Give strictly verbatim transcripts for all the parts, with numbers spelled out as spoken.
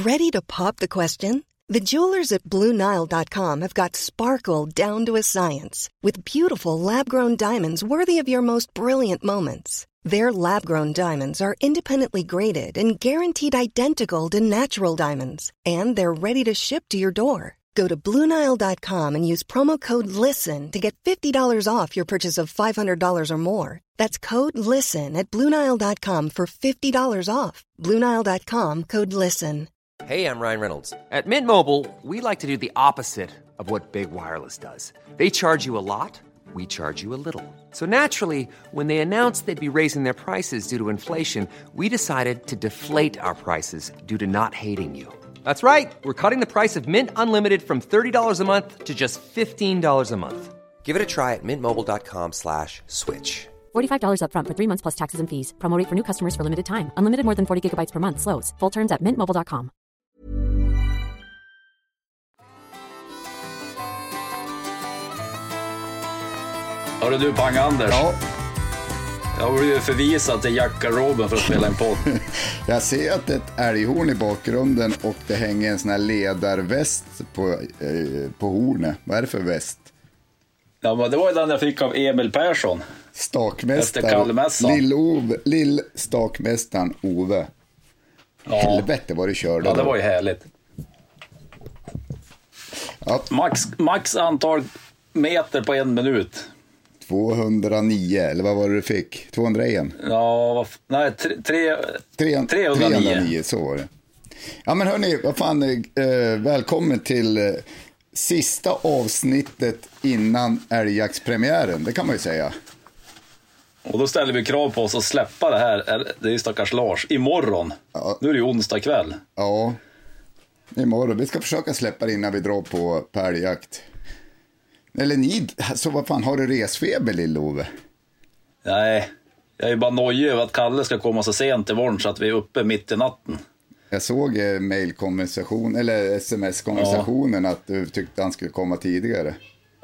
Ready to pop the question? The jewelers at Blue Nile dot com have got sparkle down to a science with beautiful lab-grown diamonds worthy of your most brilliant moments. Their lab-grown diamonds are independently graded and guaranteed identical to natural diamonds, and they're ready to ship to your door. Go to Blue Nile dot com and use promo code LISTEN to get fifty dollars off your purchase of five hundred dollars or more. That's code LISTEN at Blue Nile dot com for fifty dollars off. Blue Nile dot com, code LISTEN. Hey, I'm Ryan Reynolds. At Mint Mobile, we like to do the opposite of what Big Wireless does. They charge you a lot, we charge you a little. So naturally, when they announced they'd be raising their prices due to inflation, we decided to deflate our prices due to not hating you. That's right. We're cutting the price of Mint Unlimited from thirty dollars a month to just fifteen dollars a month. Give it a try at mintmobile.com slash switch. forty-five dollars up front for three months plus taxes and fees. Promo rate for new customers for limited time. Unlimited more than forty gigabytes per month. Slows full terms at mint mobile dot com. Hörru du, Pang-Anders. Ja. Jag har blivit förvisad till jaktgarderoben för att spela en podd. Jag ser att det är ett älghorn i bakgrunden och det hänger en sån här ledarväst på, eh, på hornet. Vad är det för väst? Ja, men det var ju den jag fick av Emil Persson. Stakmästaren. Lill-Ove, Lill-stakmästaren Ove. Ja. Helvete vad du körde. Ja, det då. var ju härligt. Ja. Max, max antal meter på en minut. tvåhundranio, eller vad var det du fick? tvåhundraen? Ja, vad f- nej, tre, tre, tre, trehundranio. trehundranio, så var det. Ja, men hörni, vad fan, eh, välkommen till eh, sista avsnittet innan älgjaktspremiären, det kan man ju säga. Och då ställer vi krav på oss att släppa det här, det är ju stackars Lars, imorgon. Ja. Nu är det ju onsdag kväll. Ja, imorgon. Vi ska försöka släppa det innan vi drar på, på älgjakt. Eller ni, så vad fan, har du resfeber, Lill-Ove? Nej, jag är bara nojig över att Kalle ska komma så sent till morgon så att vi är uppe mitt i natten. Jag såg eh, mailkonversation eller sms-konversationen, ja, att du tyckte han skulle komma tidigare.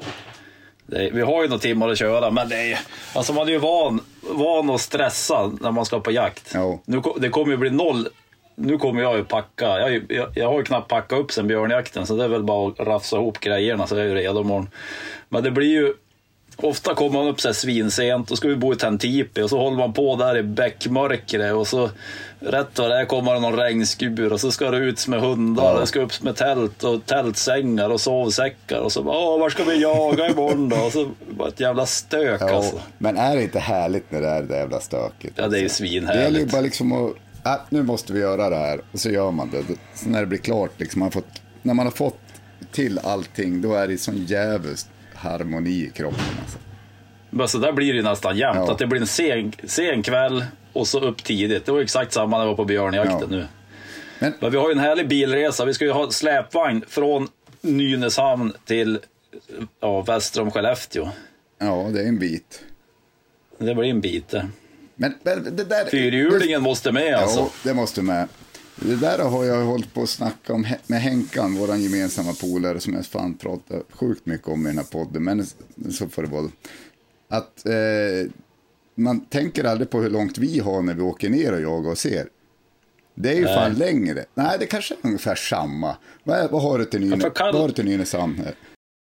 Det är, vi har ju några timmar att köra, men det är, alltså man är ju van, van att stressa när man ska på jakt. Ja. Nu, det kommer ju bli noll. Nu kommer jag ju packa. Jag, jag, jag har ju knappt packat upp sen björnjakten, så det är väl bara att rafsa ihop grejerna så jag är ju redo imorgon. Men det blir ju, ofta kommer man upp så här svinsent, då ska vi bo i Tentipi och så håller man på där i bäckmörkret och så rätt vad det är kommer det någon regnskur och så ska det ut med hundar, ja. Det ska upp med tält och tältsängar och sovsäckar och så bara, åh, var ska vi jaga imorgon då? Och så bara ett jävla stök, ja, alltså. Men är det inte härligt när det är det jävla stöket? Ja, det är ju svinhärligt. Det gäller ju bara liksom att, äh, nu måste vi göra det här, och så gör man det. Så när det blir klart, liksom, man har fått, när man har fått till allting, då är det sån jävligt harmoni i kroppen, alltså. Men så där blir det nästan jämt, ja. Att det blir en sen, sen kväll och så upp tidigt. Det var exakt samma när vi var på björnjakten, ja. Nu. Men, Men vi har ju en härlig bilresa. Vi ska ju ha släpvagn från Nynäshamn till, ja, väster om Skellefteå. Ja, det är en bit. Det blir en bit. Men, men det där, fyrhjulingen måste med, alltså. Ja, det måste med. Det där har jag hållit på att snacka om med Henkan, våran gemensamma polare, som jag fan pratar sjukt mycket om i den här podden, men så får det vara. Att eh, man tänker aldrig på hur långt vi har när vi åker ner och jagar och ser. Det är ju Nej. fan längre. Nej, det kanske är ungefär samma. Vad, vad har du till Nynäshamn? Kall... Vad har du till Nynäshamn här?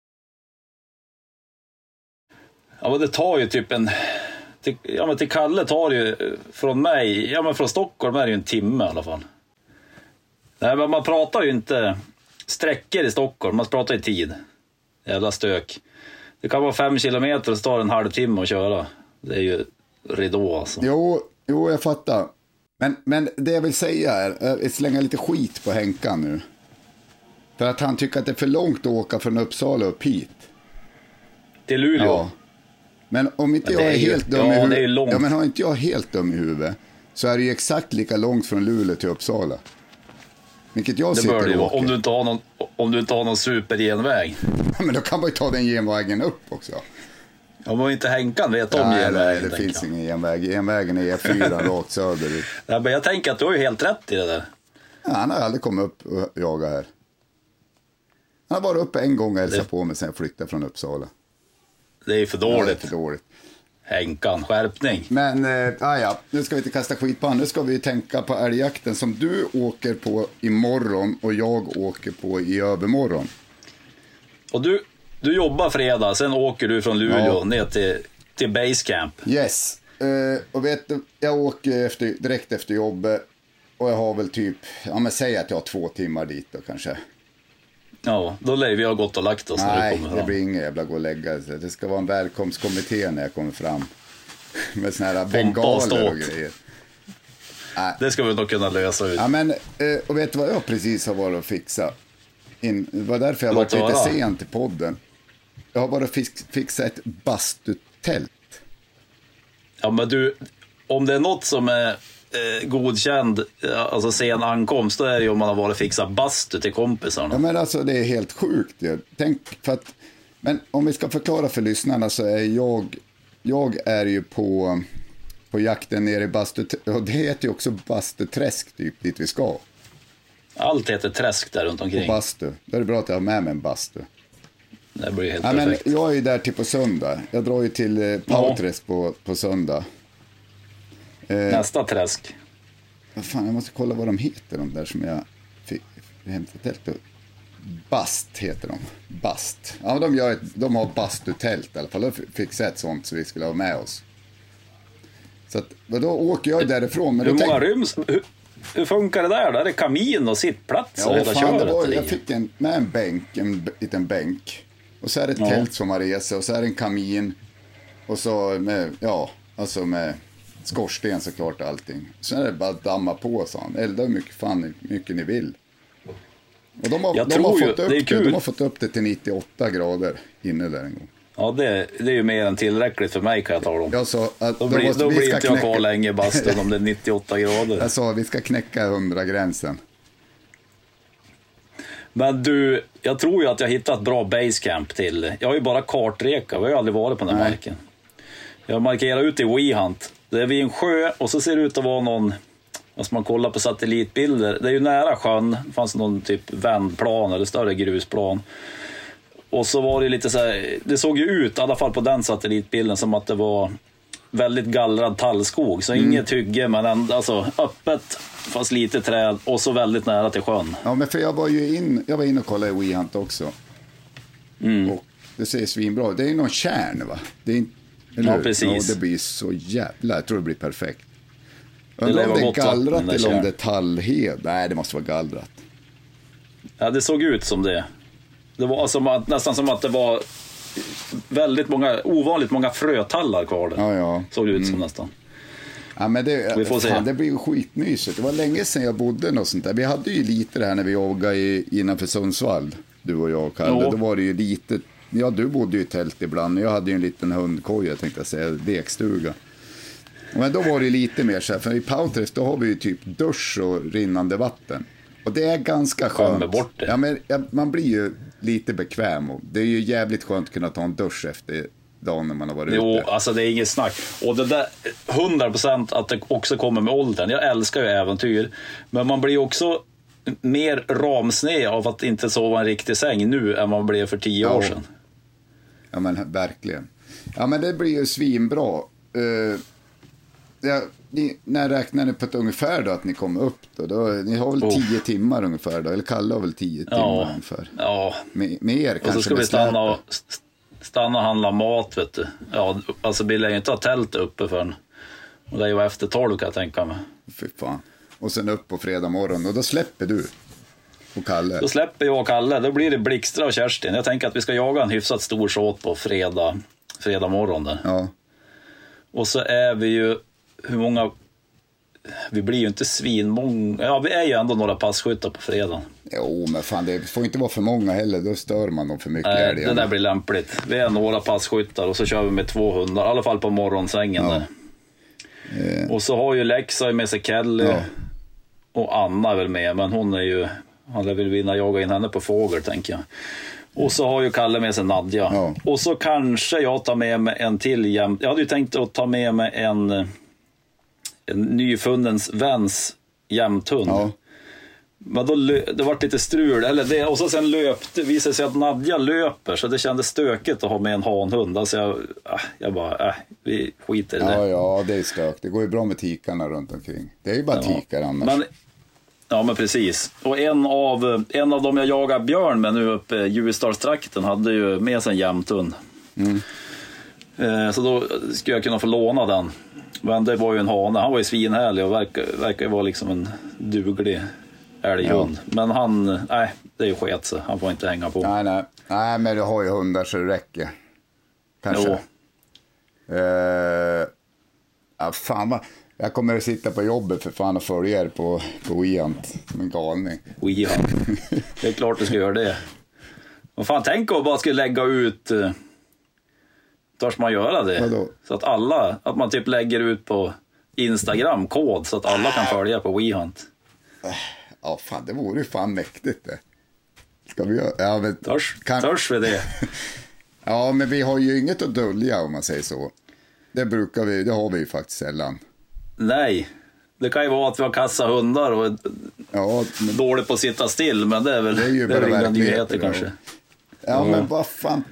Ja, men det tar ju typ en... Till, ja, men till Kalle tar det ju från mig... Ja, men från Stockholm är det ju en timme i alla fall. Nej, men man pratar ju inte sträckor i Stockholm. Man pratar i tid. Jävla stök. Det kan vara fem kilometer och så tar det en halvtimme att köra. Det är ju ridå, alltså. Jo, jo jag fattar. Men, men det jag vill säga är att slänga lite skit på Henkan nu. För att han tycker att det är för långt att åka från Uppsala upp hit. Till Luleå? Ja. Men om inte men jag är, är ju, helt dum ja, i huvudet. Det är långt. Ja, men har inte jag helt dum i huvudet, så är det ju exakt lika långt från Luleå till Uppsala. Vilket jag det sitter och åker. Om du inte har någon, om du inte har någon supergenväg. Men då kan man ju ta den genvägen upp också. Om man inte Henkan vet om nej, genvägen. Nej, det finns ingen genväg. Genvägen är E fyra rakt söderut. Nej, men jag tänker att du har ju helt rätt i det där. Ja, han har aldrig kommit upp och jagat här. Han har varit uppe en gång och hälsat det... på mig sen jag flyttade från Uppsala. Det är för dåligt. Ja, det är för dåligt. Henkan, skärpning. Men, eh, ah, ja, nu ska vi inte kasta skit på han. Nu ska vi tänka på älgjakten som du åker på imorgon och jag åker på i övermorgon. Och du, du jobbar fredag, sen åker du från Luleå Ja. ner till, till Basecamp. Yes, eh, och vet du, jag åker efter, direkt efter jobbet och jag har väl typ, ja men säg att jag har två timmar dit då kanske. Ja, då lär vi ha gått och lagt oss när Nej, du kommer fram. det blir inget jävla gå och lägga sig. Det ska vara en välkomstkommitté när jag kommer fram. Med såna här bengaler och grejer. Nej. Det ska vi nog kunna lösa ut. Ja, men, eh, och vet du vad jag precis har varit och fixa? In, det var därför jag var lite höra. sent i podden. Jag har bara fix, fixat ett bastutält. Ja, men du, om det är något som är eh, godkänd, alltså sen ankomst, då är det ju om man har varit fixa bastu till kompisarna. Ja, men alltså det är helt sjukt ju. Tänk för att, men om vi ska förklara för lyssnarna så är jag, jag är ju på, på jakten nere i bastu, och det heter ju också Bastuträsk typ, dit vi ska. Allt heter träsk där runt omkring. Och bastu, då är det bra att jag har med mig en bastu. Det blir helt Ja, men perfekt. jag är ju där till på söndag. Jag drar ju till eh, Pauträsk på, på söndag. Eh, Nästa träsk. vad fan, jag måste kolla vad de heter, de där som jag fick hämtat tält. Bast heter de. Bast. Ja, de, gör ett, de har bastutält i alla fall. De fick ett sånt så vi skulle ha med oss. Så att, då åker jag därifrån. Men Hur då många tänk... ryms? Hur, hur funkar det där? Där är kamin och sittplats och Ja, hela fan, det köret. var, eller? jag fick en, med en bänk, en b- liten bänk. Och så är det ett Ja. tält som man reser. Och så är det en kamin. Och så med, ja, alltså med skorsten såklart och allting. Sen är det bara att damma på, så han. Elda hur mycket, fan, mycket ni vill. Och de har, Jag de har, tror ju- fått upp det är det, kul. de har fått upp det till nittioåtta grader inne där en gång. Ja, det, det är ju mer än tillräckligt för mig, kan jag tala om. Jag sa att Då de blir, måste- då vi blir ska inte jag knäcka- kvar länge i bastun om det är nittioåtta grader. Jag sa vi ska knäcka hundra-gränsen. Men du, jag tror ju att jag hittat ett bra basecamp till. Jag har ju bara kartreka, vi har ju aldrig varit på den här Nej. marken. Jag markerar ut i WeHunt. Det är vid en sjö och så ser det ut att vara någon, vad ska man kolla på satellitbilder. Det är ju nära sjön, det fanns någon typ vändplan eller större grusplan. Och så var det lite så här, det såg ju ut i alla fall på den satellitbilden som att det var väldigt gallrad tallskog. Så inget hygge, men ändå, alltså öppet fast lite träd och så väldigt nära till sjön. Ja, men för jag var ju in, jag var in och kollade i WeHunt också. Mm. Och det ser svinbra. Det är ju någon kärn, va? Det är inte, eller Ja, hur? precis. Ja, det blir så jävla, jag tror det blir perfekt. lär Undrar om vara det är gott vatten, gallrat den där eller om kärn. det är tallhed. Nej, det måste vara gallrat. Ja, det såg ut som det. Det var som att, nästan som att det var väldigt många, ovanligt många frötallar kvar där. Ja, ja. Såg det ut som nästan. Ja, men det, Vi får se. fan, det blir ju skitmysigt. Det var länge sedan jag bodde något sånt där. Vi hade ju lite det här när vi joggade i, innanför Sundsvall. Du och jag, Kalle. Ja. Då var det ju lite... Ja, du bodde ju i tält ibland. Jag hade ju en liten hundkoja, tänkte jag säga. Lekstuga. Men då var det lite mer så här. För i Pauträsk, då har vi ju typ dusch och rinnande vatten. Och det är ganska Skönt skönt. bort det. Ja, men ja, man blir ju lite bekväm. Och det är ju jävligt skönt att kunna ta en dusch efter dagen när man har varit Jo, ute. alltså det är inget snack. Och det där, hundra procent att det också kommer med åldern. Jag älskar ju äventyr. Men man blir också mer ramsned av att inte sova en riktig säng nu än man blev för tio Ja. år sedan. Ja, men verkligen. Ja, men det blir ju svinbra. Uh, ja, ni, när räknar ni på ett ungefär då att ni kommer upp då? då ni har väl Oh. tio timmar ungefär då? Eller Kalle har väl tio timmar Ja, ungefär? ja. Med, med er kanske? Och så ska med vi stanna och, släpet. stanna och handla mat, vet du. Ja, alltså vi lär ju inte ha tält uppe förrän. Och det är ju efter tolv, kan jag tänka mig. Fy fan. Och sen upp på fredag morgon. Och då släpper du. Och Kalle. Då släpper jag och Kalle, då blir det Blixtra och Kerstin. Jag tänker att vi ska jaga en hyfsat stor såt på fredag, fredag morgon där. Ja. Och så är vi ju, hur många, vi blir ju inte svinmånga, ja vi är ju ändå några passkyttar på fredag. Jo, men fan det får inte vara för många heller. Då stör man dem för mycket. Nej, älgarna. det där blir lämpligt. Vi är några passkyttar och så kör vi med två hundar, i alla fall på morgonsängen Ja. där. Och så har ju Lexa med sig Kelly Ja. och Anna är väl med, men hon är ju, han vill vinna jaga in henne på fågel, tänker jag. Och så har ju Kalle med sig Nadja. Ja. Och så kanske jag tar med mig en till jäm... Jag hade ju tänkt att ta med mig en, en nyfunnens väns jämthund. Ja. Men då lö- det var lite strul. Eller det, och så sen löpte, visade sig att Nadja löper. Så det kändes stökigt att ha med en hanhund. Alltså jag, äh, jag bara, äh, vi skiter i det. Ja, ja, det är stök. Det går ju bra med tikarna runt omkring. Det är ju bara ja. tikar annars. Men, ja, men precis. Och en av, en av dem jag jagar björn med nu uppe i Ljusdalstrakten hade ju med sig en jämthund. Mm. Eh, så då skulle jag kunna få låna den. Men det var ju en hane. Han var ju svinhärlig och verkar, verkar vara liksom en duglig älghund. Ja. Men han, nej, det är ju sket så. Han får inte hänga på. Nej, nej. Nej, men du har ju hundar så det räcker. Kanske. Jo. Eh, ja, fan vad... Jag kommer att sitta på jobbet för fan och följa er på, på Wehunt som en galning. Wehunt. Det är klart du ska göra det. Och fan, tänk om man bara skulle lägga ut... Törs man göra det? Vadå? Så att alla, att man typ lägger ut på Instagram kod så att alla kan följa på Wehunt. Ja, fan, det vore ju fan mäktigt det. Ska vi göra? Ja, men, törs, kan... törs vi det? Ja, men vi har ju inget att dölja om man säger så. Det brukar vi, det har vi ju faktiskt sällan. Nej, det kan ju vara att vi har kassa hundar och ja, men... dåligt på att sitta still, men det är väl, det är ju det är bara inga nyheter kanske. Ja, ja, men vad fan...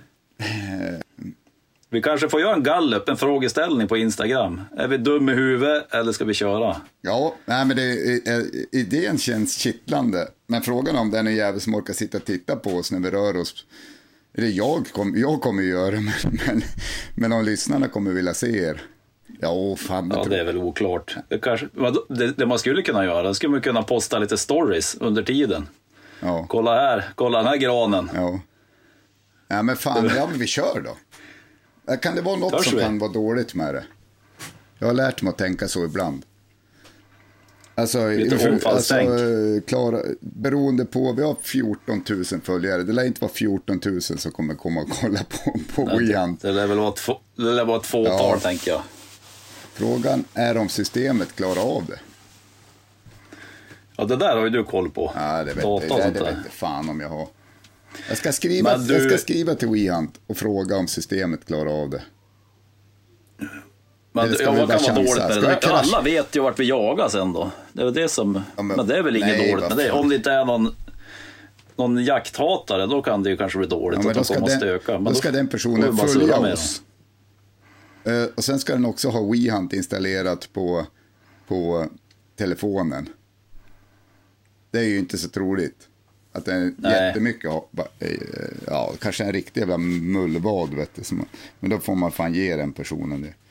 Vi kanske får göra en gallup, en frågeställning på Instagram. Är vi dum i huvudet eller ska vi köra? Ja, nej, men det, idén känns kittlande. Men frågan om den är jävligt som orkar sitta och titta på oss när vi rör oss. Eller jag, kom, jag kommer ju göra det, men, men, men om lyssnarna kommer vilja se er. Ja, fan, det, ja, det är väl oklart. Det, kanske, det, det man skulle kunna göra, det skulle man kunna posta lite stories under tiden. Ja. Kolla här, kolla den här granen. Ja, ja men fan, ja, men vi kör då. Kan det vara något Törs som vi? Kan vara dåligt med det? Jag har lärt mig att tänka så ibland. Alltså, för, alltså klara, beroende på, vi har fjorton tusen följare. Det lär inte vara fjorton tusen som kommer komma och kolla på, på Wehunt. Det lär väl vara ett, få, det lär vara ett fåtal, ja. Tänker jag. Frågan är om systemet klarar av det. Ja, det där har ju du koll på. Ja, det vet jag. Det, det, det vet jag fan om jag har. Jag ska skriva, du... jag ska skriva till Wehunt och fråga om systemet klarar av det. Men ja, vad kan vara dåligt med det där? Alla vet ju vart vi jagar sen då. Det är det som, ja, men, men det är väl inget nej, dåligt med det. Om det inte är någon, någon jakthatare, då kan det ju kanske bli dåligt, ja, att de kommer att stöka. Men då, då ska den personen följa oss. Uh, och sen ska den också ha Wehunt installerat på, på telefonen. Det är ju inte så troligt. Att det är nej. Jättemycket, ja, kanske en riktig jävla mullvad, vet du, som, men då får man fan ge den personen det.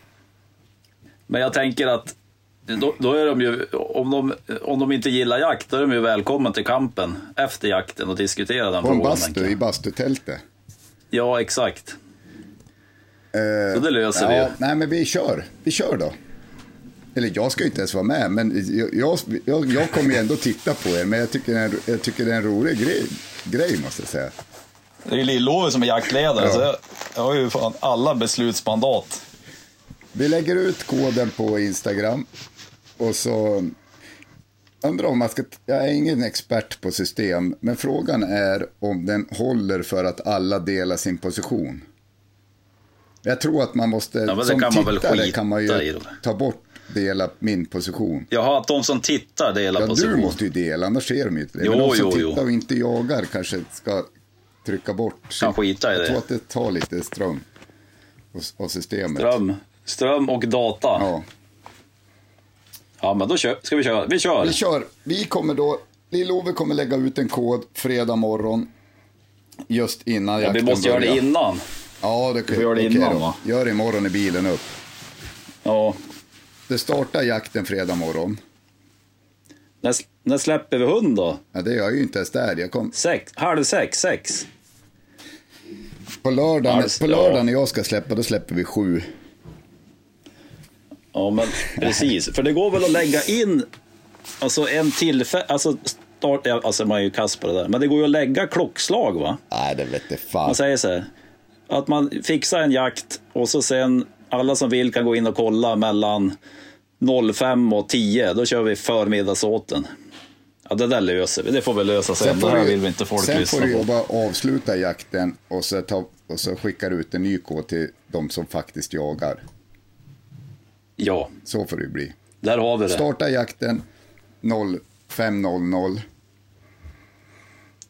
Men jag tänker att då, då är de ju, om de, om de inte gillar jakt, då är de ju välkommen till kampen efter jakten och diskutera den frågan. På en bastu, i bastutältet. Ja, exakt. Uh, Så det löser ja, vi ju. Nej, men vi kör, vi kör då. Eller jag ska ju inte ens vara med, men jag, jag, jag kommer ju ändå titta på er. Men jag tycker, jag tycker det är en rolig grej, grej måste jag säga. Det är ju Lill-Ove som är jaktledare, ja. Så jag, jag har ju fan alla beslutsmandat. Vi lägger ut koden på Instagram. Och så undrar om man ska, jag är ingen expert på system, men frågan är om den håller för att alla delar sin position. Jag tror att man måste, ja, som kan tittare man kan man ju ta bort dela min position. Jaha, att de som tittar delar ja, position. Ja, du måste ju dela, annars ser de inte det. Jo, men de som jo, tittar jo. och inte jagar kanske ska trycka bort. Kan skita i det. Jag tror att det tar lite ström och systemet. Ström, ström och data. Ja. Ja, men då kör, ska vi köra. Vi kör. Vi kör. Vi kommer då, Lill-Ove kommer lägga ut en kod fredag morgon. Just innan ja, jakten vi måste börjar. göra det innan. Ja, det kan vi göra det innan, va? Gör det imorgon i bilen upp. Ja. Det startar jakten fredag morgon. När, när släpper vi hund då? Ja, det är jag ju inte ens där. Jag kom... Sex, halv sex, sex. På lördagen, halv, på lördagen ja. När jag ska släppa, då släpper vi sju. Ja, men precis. För det går väl att lägga in alltså en tillfälle, alltså start, alltså man är ju kass på det där. Men det går ju att lägga klockslag, va? Nej, det vet jag fan. Man säger så här, att man fixar en jakt och så sen alla som vill kan gå in och kolla mellan fem och tio. Då kör vi förmiddagsåten. Ja, det där löser vi. Det får vi lösa sen. sen det här vill vi inte folk sen lyssna får du på. bara avsluta jakten och så, ta, och så skickar du ut en ny kod till de som faktiskt jagar. Ja. Så får det bli. Där har vi det. Starta jakten fem noll noll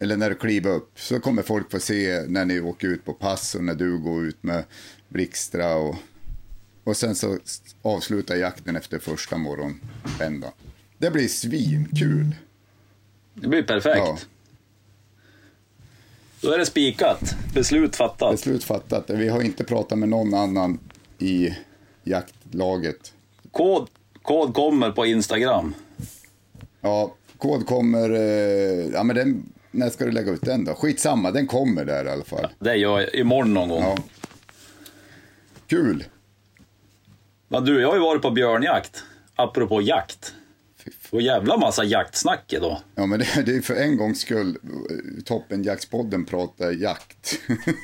eller när du kliver upp, så kommer folk få se när ni åker ut på pass och när du går ut med Blixtra och, och sen så avslutar jakten efter första morgonvändan. Det blir svinkul. Det blir perfekt. Ja. Då är det spikat. Beslut fattat. Beslut fattat. Vi har inte pratat med någon annan i jaktlaget. Kod, kod kommer på Instagram. Ja, kod kommer... Eh, ja, men den, när ska du lägga ut den då? Skitsamma, den kommer där i alla fall. Det gör jag imorgon någon gång. Ja. Kul. Men du, jag har ju varit på björnjakt. Apropå jakt. Och jävla massa jaktsnack idag. Ja, men det, det är för en gångs skull Toppen Jaktspodden pratar jakt.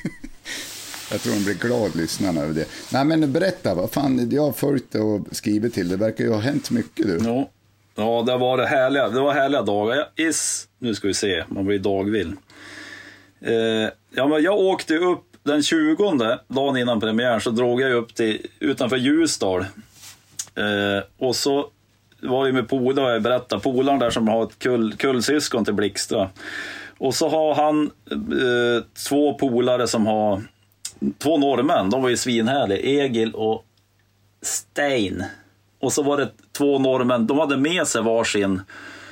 Jag tror de blir glad lyssnarna över det. Nej, men berätta, vad fan, jag har följt och skrivit till. Det verkar ju ha hänt mycket, du. Ja, ja det var det härliga. Det var härliga dagar. Is, nu ska vi se, man blir dagvill. Eh, ja, men jag åkte upp den tjugonde, dagen innan premiären, så drog jag upp till utanför Ljusdal. Eh, och så var ju med polare, jag berättade, polaren där som har ett kull, kullsyskon till Blixtra. Och så har han eh, två polare som har två norrmän, de var ju svinhärliga, Egil och Stein. Och så var det två norrmän, de hade med sig varsin,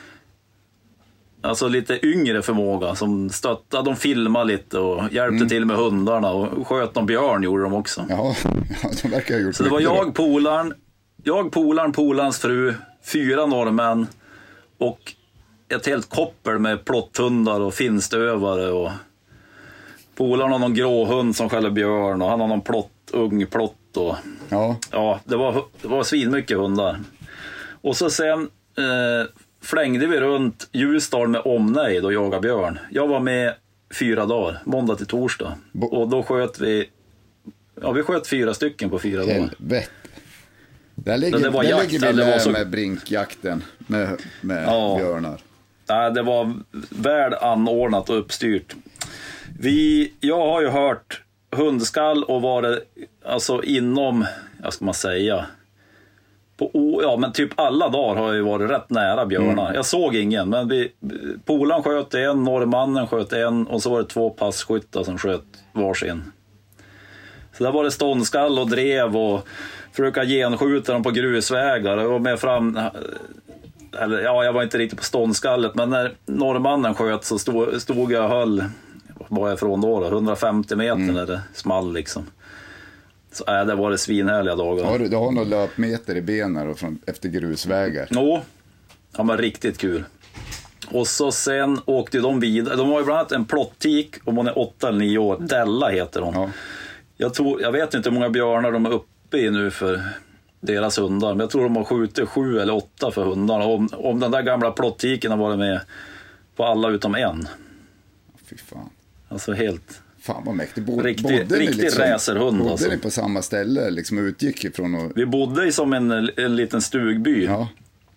alltså lite yngre förmåga, som stöttade, de filmade lite och hjälpte mm. till med hundarna och sköt någon björn gjorde de också. Ja, ja de verkar ha gjort. Så det var jag, polaren, jag, polaren, polarens fru, fyra norrmän och ett helt koppel med plotthundar och finstövare, och polaren har någon gråhund som skäller björn och han har någon plott, ung plott och ja, ja det var, det var svinmycket hundar. Och så sen eh, flängde vi runt Ljusdal med omnejd och jagade björn. Jag var med fyra dagar, måndag till torsdag. Bo- och då sköt vi, ja vi sköt fyra stycken på fyra dagar. Helvete. Där ligger, det var där jakt, ligger vi det var så... med brinkjakten med, med ja. björnar. Nej, det var väl anordnat och uppstyrt. Vi, jag har ju hört hundskall och varit alltså inom, vad ska man säga, på, ja men typ alla dagar har jag ju varit rätt nära björnar. Mm. Jag såg ingen, men vi, polaren sköt en, norrmannen sköt en och så var det två passkyttar som sköt varsin. Så där var det ståndskall och drev och försöka genskjuta dem på grusvägar och med fram, eller ja, jag var inte riktigt på ståndskallet, men när norrmannen sköt så stod, stod jag och höll, var jag från då, då hundrafemtio meter mm. när det small liksom. Så äh, det var det svinhärliga dagar. Har du, du har några löpmeter i benen och från, efter grusvägar? Jo, ja, men riktigt kul. Och så sen åkte de vidare. De har ju bland annat en plottik, om hon är åtta eller nio år. Della heter hon. Ja. Jag, tror, jag vet inte hur många björnar de är uppe i nu för deras hundar. Men jag tror de har skjutit sju eller åtta för hundarna. Om, om den där gamla plottiken har varit med på alla utom en. Fy fan. Alltså helt... Fan vad mäktigt. Bod, riktig riktig liksom, racerhund. Bodde alltså. ni på samma ställe liksom, utgick ifrån? Och... Vi bodde i som en, en liten stugby. Ja.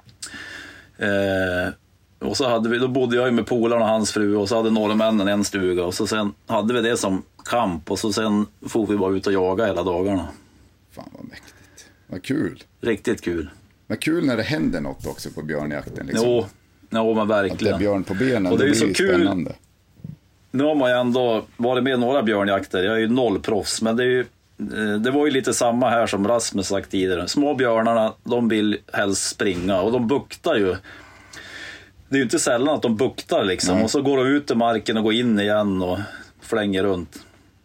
Eh, och så hade vi, då bodde jag med polarna och hans fru. Och så hade norrmännen en stuga. Och så sen hade vi det som kamp. Och så sen får vi bara ut och jaga hela dagarna. Fan vad mäktigt. Vad kul. Riktigt kul. Vad kul när det händer något också på björnjakten. Liksom. Jo, jo men verkligen. Att det är björn på benen, och det är det så blir kul. Spännande. Nu har man ju ändå varit med några björnjakter. Jag är ju nollproffs, men det, är ju, det var ju lite samma här som Rasmus sagt tidigare. Små björnarna, de vill helst springa och de buktar ju. Det är ju inte sällan att de buktar liksom. Mm. Och så går de ut i marken och går in igen och flänger runt.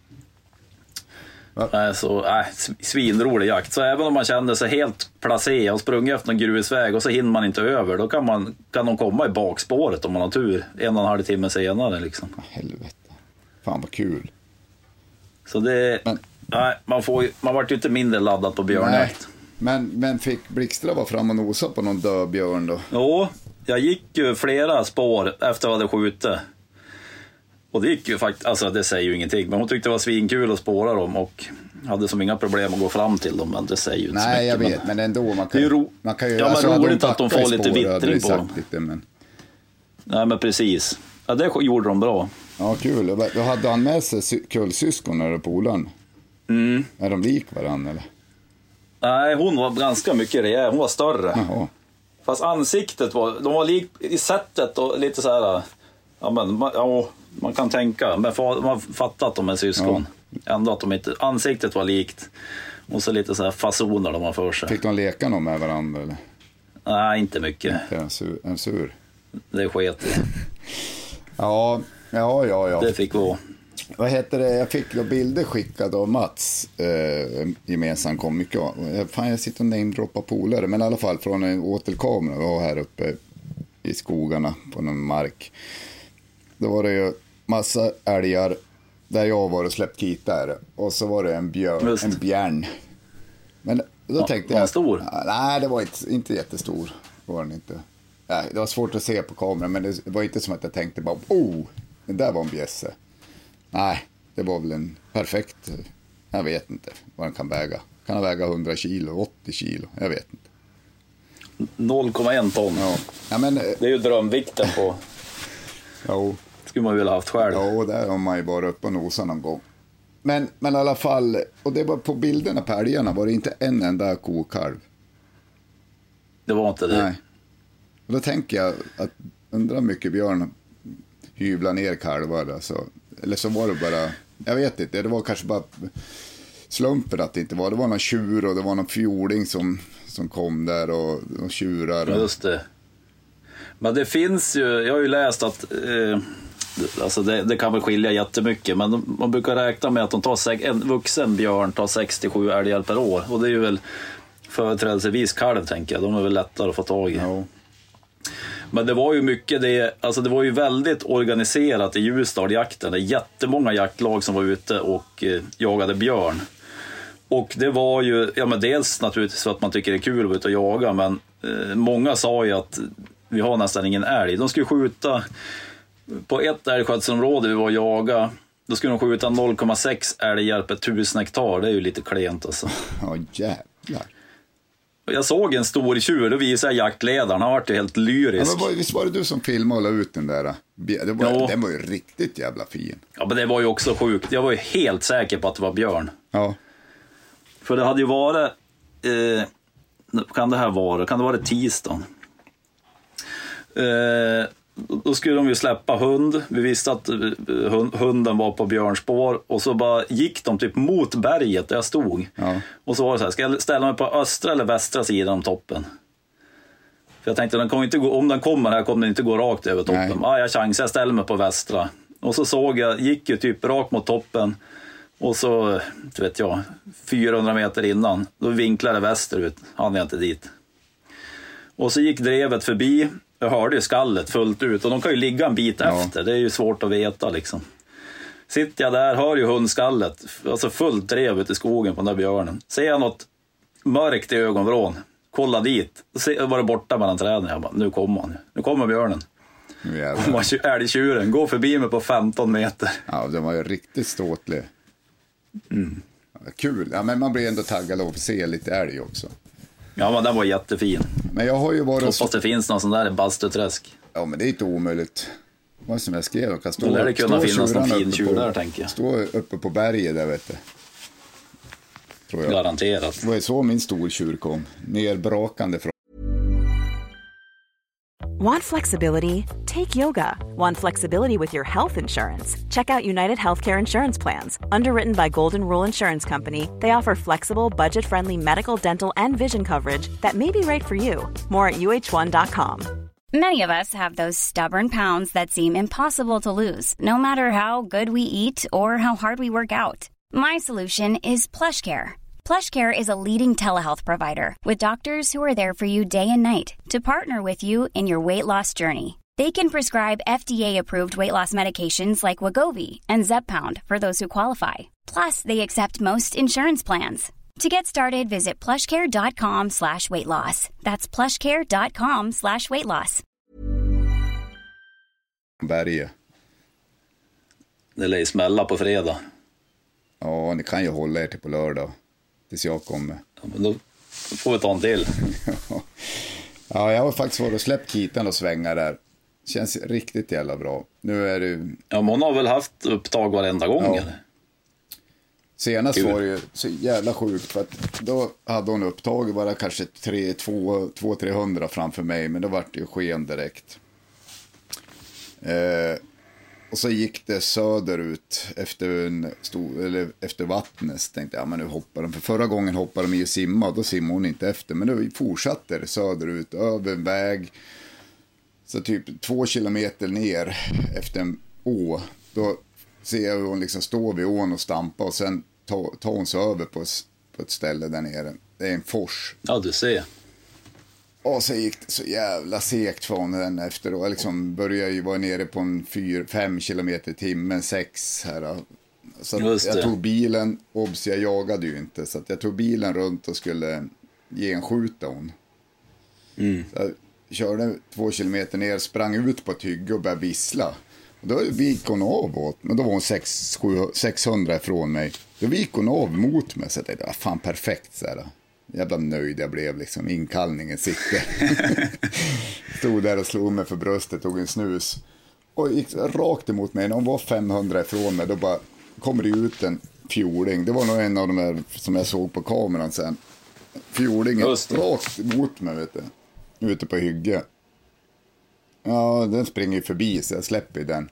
Ja. Så, äh, svinrolig jakt. Så även om man känner sig helt placé och sprungit efter en grusväg och så hinner man inte över, då kan, man, kan de komma i bakspåret om man har tur en och en halv timme senare liksom. Ja, helvete. Fan vad kul. Så det, men, nej, man, får, man vart ju inte mindre laddad på björnjakt. Men, men fick Blixtra vara fram och nosa på någon död björn då? Jo, jag gick ju flera spår efter att jag hade skjutit. Och det gick ju faktiskt, alltså det säger ju ingenting. Men hon tyckte det var svinkul att spåra dem och hade som inga problem att gå fram till dem. Men det säger ju inte så mycket. Nej, jag vet, men, men ändå. Man kan, ro- man kan ju... Ja, alltså, men roligt att de får lite vittring på dem. Lite, men... Nej, men precis. Ja, det gjorde de bra. Ja, kul. Då hade han med sig kullsyskon eller polaren. Mm. Är de lik varandra, eller? Nej, hon var ganska mycket rejäl. Hon var större. Jaha. Fast ansiktet var... De var lik i sättet och lite så här... Ja, men man, ja, man kan tänka. Men fa, man fattar att de är syskon. Ja. Ändå att de inte... Ansiktet var likt. Och så lite så här fasoner de har för sig. Fick de leka någon med varandra eller? Nej, inte mycket. Inte en sur. En sur. Det sket i. Ja, ja, ja, ja. Det fick gå. Vad heter det? Jag fick då bilder skickade av Mats eh, gemensamt kom mycket. Fan, jag sitter och namedroppar polare, men i alla fall från en åtelkamera vi har här uppe i skogarna på någon mark. Då var det ju massa älgar där jag var och släppt kit där. Och så var det en björn. Just. En björn. Men då ja, tänkte jag... Var stor? Nej, det var inte, inte jättestor. Var den inte. Nej, det var svårt att se på kameran, men det var inte som att jag tänkte bara, oh, det där var en bjässe. Nej, det var väl en perfekt, jag vet inte vad den kan väga. Kan den väga hundra kilo, åttio kilo, jag vet inte. noll komma ett ton. Ja. Ja, men, det är ju drömvikten på. Jo. Skulle man väl ha haft själv. Ja, där har man ju bara upp och nosa någon gång. Men, men i alla fall, och det var på bilderna på älgarna var det inte en enda kokalv. Det var inte det. Nej. Och då tänker jag att undrar mycket björn hyvla ner kalvar. Alltså. Eller så var det bara, jag vet inte, det var kanske bara slumpen att det inte var. Det var någon tjur och det var någon fjording som, som kom där och, och tjurar. Och... Just det. Men det finns ju, jag har ju läst att eh, alltså det, det kan väl skilja jättemycket, men de, man brukar räkna med att de tar, en vuxen björn tar sextiosju älgar per år, och det är ju väl företrädelsevis kalv, tänker jag. De är väl lättare att få tag i. Ja. Men det var ju mycket det, alltså det var ju väldigt organiserat i Ljusdaljakten. Det är jättemånga jaktlag som var ute och eh, jagade björn. Och det var ju, ja men dels naturligtvis för att man tycker det är kul att vara ute och jaga, men eh, många sa ju att vi har nästan ingen älg. De skulle skjuta på ett älgskötselområde vi var och jaga. Då skulle de skjuta noll komma sex älgar per tusen hektar. Det är ju lite klent alltså. Ja, jävlar. Jag såg en stor tjur, då visade jag jaktledaren. Han var ju helt lyrisk. Ja, men visst var det du som filmade och la ut den där? Det var, ja. Den var ju riktigt jävla fin. Ja, men det var ju också sjukt. Jag var ju helt säker på att det var björn. Ja. För det hade ju varit... Eh, kan det här vara? Kan det vara tisdagen? Eh, då skulle de ju släppa hund. Vi visste att hunden var på björnspår. Och så bara gick de typ mot berget där jag stod. Ja. Och så var det så här, ska jag ställa mig på östra eller västra sidan om toppen? För jag tänkte, den kommer inte gå, om den kommer här kommer den inte gå rakt över toppen. Ah, jag chansar, jag ställer mig på västra. Och så såg jag, gick ju typ rakt mot toppen. Och så, vet jag, fyrahundra meter innan, då vinklade västerut. Han är inte dit. Och så gick drevet förbi. Jag hörde ju skallet fullt ut. Och de kan ju ligga en bit ja. efter. Det är ju svårt att veta liksom. Sitter jag där, hör ju hundskallet. Alltså fullt drev ut i skogen på den där björnen. Ser jag något mörkt i ögonvrån. Kolla dit. Så var det borta mellan träden. Jag bara, nu kommer han. Nu kommer björnen. Och älgtjuren går förbi mig på femton meter. Ja, den var ju riktigt ståtlig. Mm. Ja, kul. Ja, men man blir ändå taggad av att se lite älg också. Ja, men den var jättefin. Men jag har ju varit... Hoppas det finns någon sån där i Bastuträsk. Ja, men det är inte omöjligt. Vad som jag skrev, de kan stå... Då lär det kunna finnas någon fin tjur på, där, tänker jag. Stå uppe på berget där, vet du. Tror jag. Garanterat. Det var så min stortjur kom. Nerbrakande från... Want flexibility? Take yoga. Want flexibility with your health insurance? Check out United Healthcare Insurance Plans. Underwritten by Golden Rule Insurance Company, they offer flexible, budget-friendly medical, dental, and vision coverage that may be right for you. More at U H one dot com. Many of us have those stubborn pounds that seem impossible to lose, no matter how good we eat or how hard we work out. My solution is PlushCare. PlushCare is a leading telehealth provider with doctors who are there for you day and night to partner with you in your weight loss journey. They can prescribe F D A-approved weight loss medications like Wegovy and Zepbound for those who qualify. Plus, they accept most insurance plans. To get started, visit plushcare.com slash weight loss. That's plushcare.com slash weight loss. Berge. Det lär smälla på fredag. Ja, ni kan ju hålla er till på lördag. Tills jag kommer. Ja, men då får vi ta en till. Ja, jag har faktiskt varit och släppt kitan och svänga där. Känns riktigt jävla bra. Nu är det... Ja, men hon har väl haft upptag varenda gång, ja. Eller? Senast Kul. Var det ju så jävla sjukt. För att då hade hon upptag bara kanske två till tre hundra framför mig. Men då var det ju sken direkt. Eh, och så gick det söderut efter, en stor, eller efter vattnet. Så tänkte jag, ja men nu hoppar de. För förra gången hoppade de i och simma, då simmade hon inte efter. Men då fortsatte det söderut, över en väg. Så typ två kilometer ner efter en å. Då ser jag hur hon liksom står vid ån och stampar. Och sen tar, tar hon sig över på, på ett ställe där nere. Det är en fors. Ja, du ser. Och så gick det så jävla segt från den efter då. Jag liksom började ju vara nere på en fyra, fem kilometer i timmen, sex här. Så jag tog bilen, obs jag jagade ju inte. Så att jag tog bilen runt och skulle genskjuta hon. Mm. Så jag körde två kilometer ner, sprang ut på ett hygge och började vissla. Och då gick hon av åt, men då var hon sex, sju, sexhundra ifrån mig. Då gick hon av mot mig så jag tänkte, fan perfekt så här. Jävla nöjd jag blev liksom, inkallningen sitter. Stod där och slog mig för bröstet, tog en snus. Och gick rakt emot mig, när hon var femhundra ifrån mig, då bara kommer det ut en fjording. Det var nog en av de här som jag såg på kameran sen. Fjordingen rakt mot mig, vet du. Ute på hygge. Ja, den springer förbi så jag släpper den.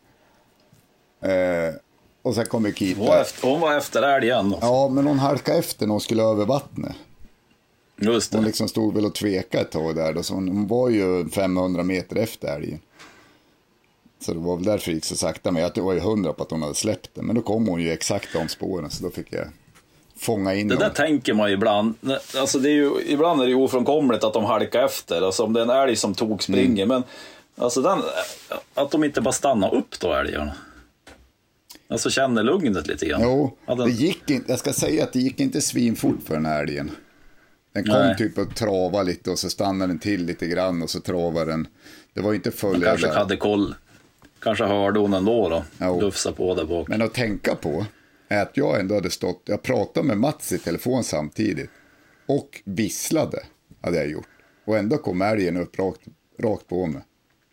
Eh, och sen kommer Kita. Hon var efter, hon var efter älgen. Ja, men hon halkade efter när hon skulle över vattnet. Just det. Hon liksom stod väl och tvekade ett tag där. Då, så hon, hon var ju femhundra meter efter älgen. Så det var väl därför det gick så sakta. Men jag var ju hundra på att hon hade släppt den. Men då kom hon ju exakt om spåren. Så då fick jag fånga in det dem. där tänker man ju ibland. Alltså det är ju, ibland är det ju ofrånkomligt att de halkar efter. Alltså om det är en älg som tog springer. Mm. Men alltså den, att de inte bara stannar upp då älgarna. Alltså känner lugnet lite grann. Jo, ja, den... det gick inte, jag ska säga att det gick inte svinfort för den här älgen. Den kom Nej. typ att trava lite och så stannade den till lite grann och så travade den. Det var inte full. Den kanske hade koll. Kanske hörde hon ändå då. Jo. Lufsa på där bak. Men att tänka på är att jag ändå hade stått, jag pratade med Mats i telefon samtidigt. Och visslade hade jag gjort. Och ändå kom älgen upp rakt, rakt på mig.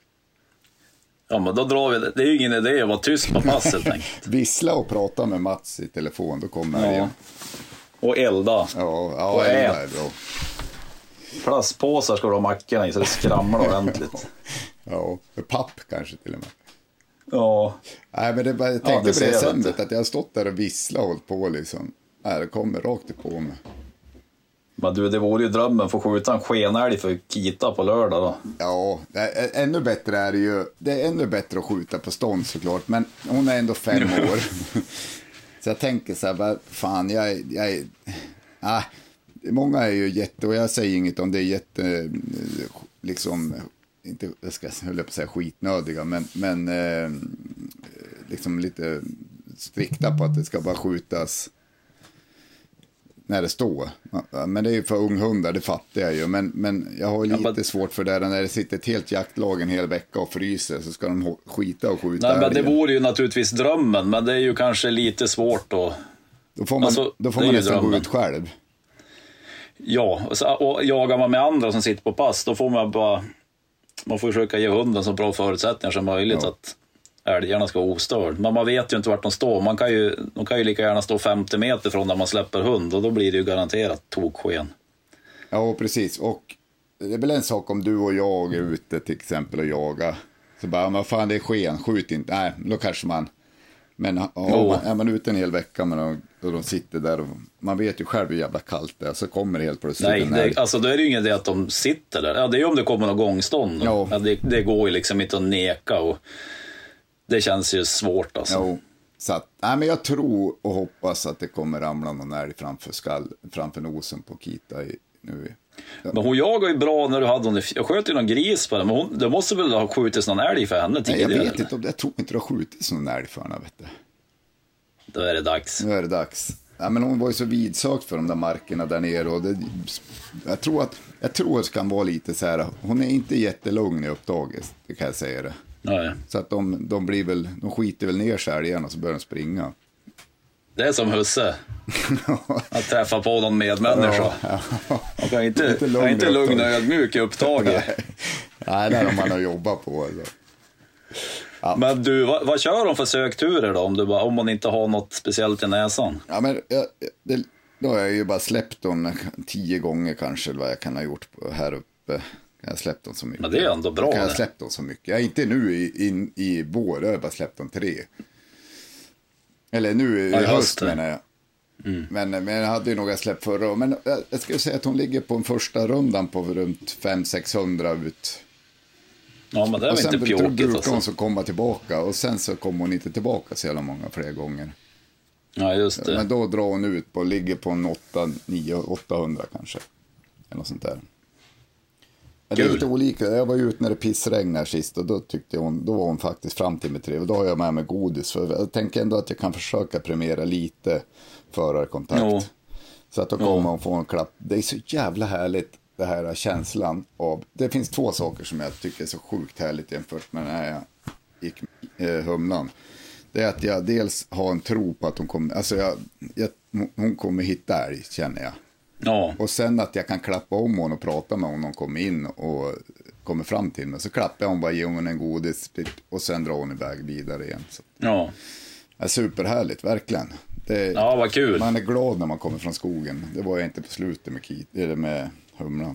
Ja, men då drar vi det. Det är ju ingen idé att vara tyst på passet. Vissla och prata med Mats i telefon, då kommer älgen. Ja. Och elda. Ja, ja och elda ät. är bra. Plastpåsar ska du ha mackorna i så det skramlar ordentligt. Ja, för papp kanske till och med. Ja. Nej, men det bara, jag tänkte ja, det på det sättet att jag har stått där och vissla och hållit på liksom. Nej, det kommer rakt på mig. Men du, det vore ju drömmen för att skjuta en skenälg för Kita på lördag då. Ja, ännu bättre är det ju. Det är ännu bättre att skjuta på stånd såklart. Men hon är ändå fem år. Så jag tänker så här, bara, fan, jag, jag ah, många är ju jätte, och jag säger inget om det är jätte, liksom, inte, jag ska höll på att säga skitnödiga, men, men eh, liksom lite strikta på att det ska bara skjutas när det står. Men det är ju för unghundar, det fattar jag ju. Men, men jag har lite ja, men... svårt för det när det sitter ett helt jaktlag en hel vecka och fryser, så ska de skita och skjuta. Nej, men det vore ju naturligtvis drömmen, men det är ju kanske lite svårt då. Då får man, alltså, då får man nästan gå ut själv. Ja, och jagar man med andra som sitter på pass, då får man bara, man får försöka ge hunden så bra förutsättningar som möjligt, ja. Att älgarna ska vara ostörd. Men man vet ju inte vart de står. Man kan ju, de kan ju lika gärna stå femtio meter från där man släpper hund, och då blir det ju garanterat toksken. Ja, precis. Och det är väl en sak om du och jag är ute till exempel och jagar. Så bara, men fan det är sken, skjut inte. Nej, då kanske man. Men ja, oh. man, är man ute en hel vecka med dem, och de sitter där och man vet ju själv hur jävla kallt det är, så kommer det helt plötsligt. Nej, det, alltså då är det ju ingen idé att de sitter där. Ja, det är ju om det kommer någon gångstånd. Ja. Ja, det, det går ju liksom inte att neka, och det känns ju svårt alltså. Jo. Så att, nej, men jag tror och hoppas att det kommer ramla någon älg framför, skall, framför nosen på Kita i, nu. Ja. Men hon jagar ju bra när du hade hon. Jag sköt ju någon gris på den, men hon, det måste väl ha skjutits någon älg för henne tidigare? Nej, jag vet inte, jag tror inte det har skjutits någon älg för henne, vet du. Då är det dags. Nu är det dags. Ja, men hon var ju så vidsökt för de där markerna där nere, och det, jag tror att jag tror att det kan vara lite så här, hon är inte jättelugn i upptaget, det kan jag säga det. Nej. Så att de, de blir väl, de skiter väl ner sig igen och så börjar de springa. Det är som husse. Att träffa på någon medmänniska. Ja, ja. Man kan inte, inte lugn, inte lugn och ödmjuk i upptaget. Nej, det är man har jobbat på. Alltså. Ja. Men du, vad, vad kör de för sökturer då? Om, du bara, om man inte har något speciellt i näsan? Ja, men jag, det, då har jag ju bara släppt dem tio gånger kanske, vad jag kan ha gjort på, här uppe. Jag har släppt dem så mycket. Men det är ändå bra. Jag har det. släppt dem så mycket. Jag är inte nu i, i, i vår, jag har bara släppt dem tre. Eller nu i ja, höst menar jag. Mm. Men, men jag hade ju några släpp förra. Men jag, jag ska säga att hon ligger på en första rundan på runt fem till sexhundra ut. Ja, men det är och inte sen pjåkigt brukar alltså. hon så komma tillbaka. Och sen så kommer hon inte tillbaka så jävla många fler gånger. Ja, just det. Men då drar hon ut på, ligger på en åtta, nio, åttahundra kanske. Eller något sånt där. Det är lite olika. Jag var ute när det pissregnade sist och då tyckte hon, då var hon faktiskt fram till mig tre. Och då har jag med mig godis. För jag tänker ändå att jag kan försöka premiera lite förarkontakt. Jo. Så att då kommer hon få en klapp. Det är så jävla härligt, det här känslan av. Det finns två saker som jag tycker är så sjukt härligt jämfört med när jag gick eh, humlan. Det är att jag dels har en tro på att hon kommer, alltså jag, jag, hon kommer hitta älg, känner jag. Ja. Och sen att jag kan klappa om hon och prata med hon, hon kommer in och kommer fram till mig. Så klappar jag hon bara, ger hon en godis och sen drar hon iväg vidare igen. Så. Ja. Det är superhärligt, verkligen. Det, ja, vad kul. Man är glad när man kommer från skogen. Det var jag inte på slutet med, kit, eller med humlan.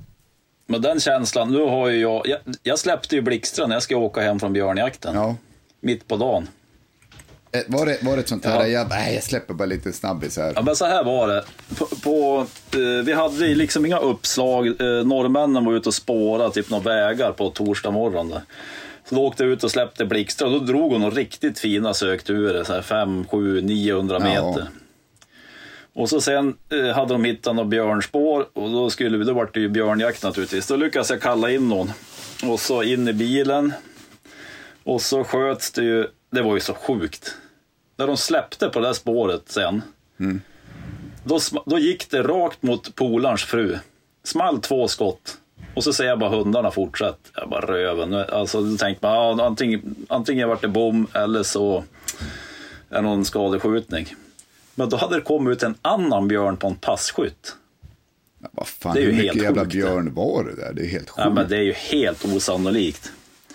Men den känslan, nu har ju jag, jag, jag släppte ju Blixtra när jag ska åka hem från björnjakten. Ja. Mitt på dagen. Var det, var det ett sånt här, ja. jag, nej, jag släpper bara lite snabbis här. Ja, men så här var det. På, på, eh, vi hade liksom inga uppslag. Eh, norrmännen var ute och spåra typ några vägar på torsdag morgon där. Så då åkte jag ut och släppte Blixtra och då drog hon några riktigt fina sökturer, så här fem, sju, niohundra meter. Ja. Och så sen eh, hade de hittat några björnspår och då skulle vi, då var det ju björnjakt naturligtvis. Då lyckades jag kalla in någon och så in i bilen och så sköts det ju. Det var ju så sjukt. När de släppte på det där spåret sen. Mm. Då, då gick det rakt mot polarns fru. Small två skott. Och så säger jag bara hundarna fortsätt. Jag bara röven. Alltså då tänkte man ja, antingen, antingen vart det bom eller så är någon skadeskjutning. Men då hade det kommit ut en annan björn på en passkytt. Ja, vad fan, det är ju hur mycket helt jävla sjukt, björn var det där? Det är helt sjukt. Ja, men det är ju helt osannolikt.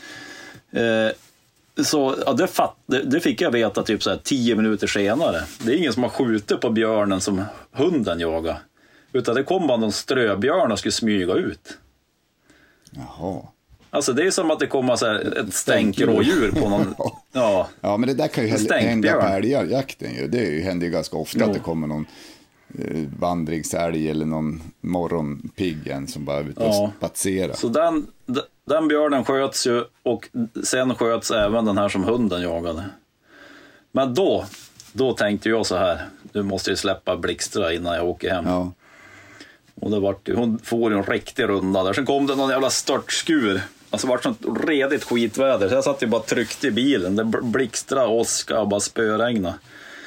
Eh, Så ja, det, fatt, det, det fick jag veta typ så här tio minuter senare. Det är ingen som har skjutit på björnen som hunden jagar. Utan det kom bara någon ströbjörn och skulle smyga ut. Jaha. Alltså det är som att det kommer så här ett stänkrådjur på någon. Ja. Ja, men det där kan ju hända på älgjakten ju. Det är ju, händer ju ganska ofta jo. Att det kommer någon eh, vandringsälg eller någon morgonpiggen som bara är ute och ja. Spatserar. Så den... Den björnen sköts ju och sen sköts även den här som hunden jagade. Men då, då tänkte jag så här, nu måste jag släppa Blixtra innan jag åker hem. Ja. Och det var hon får en riktig runda där. Sen kom det någon jävla störtskur. Alltså det var sånt redigt skitväder. Så jag satt ju bara tryckt i bilen. Det Blixtra, åska och bara spöregna.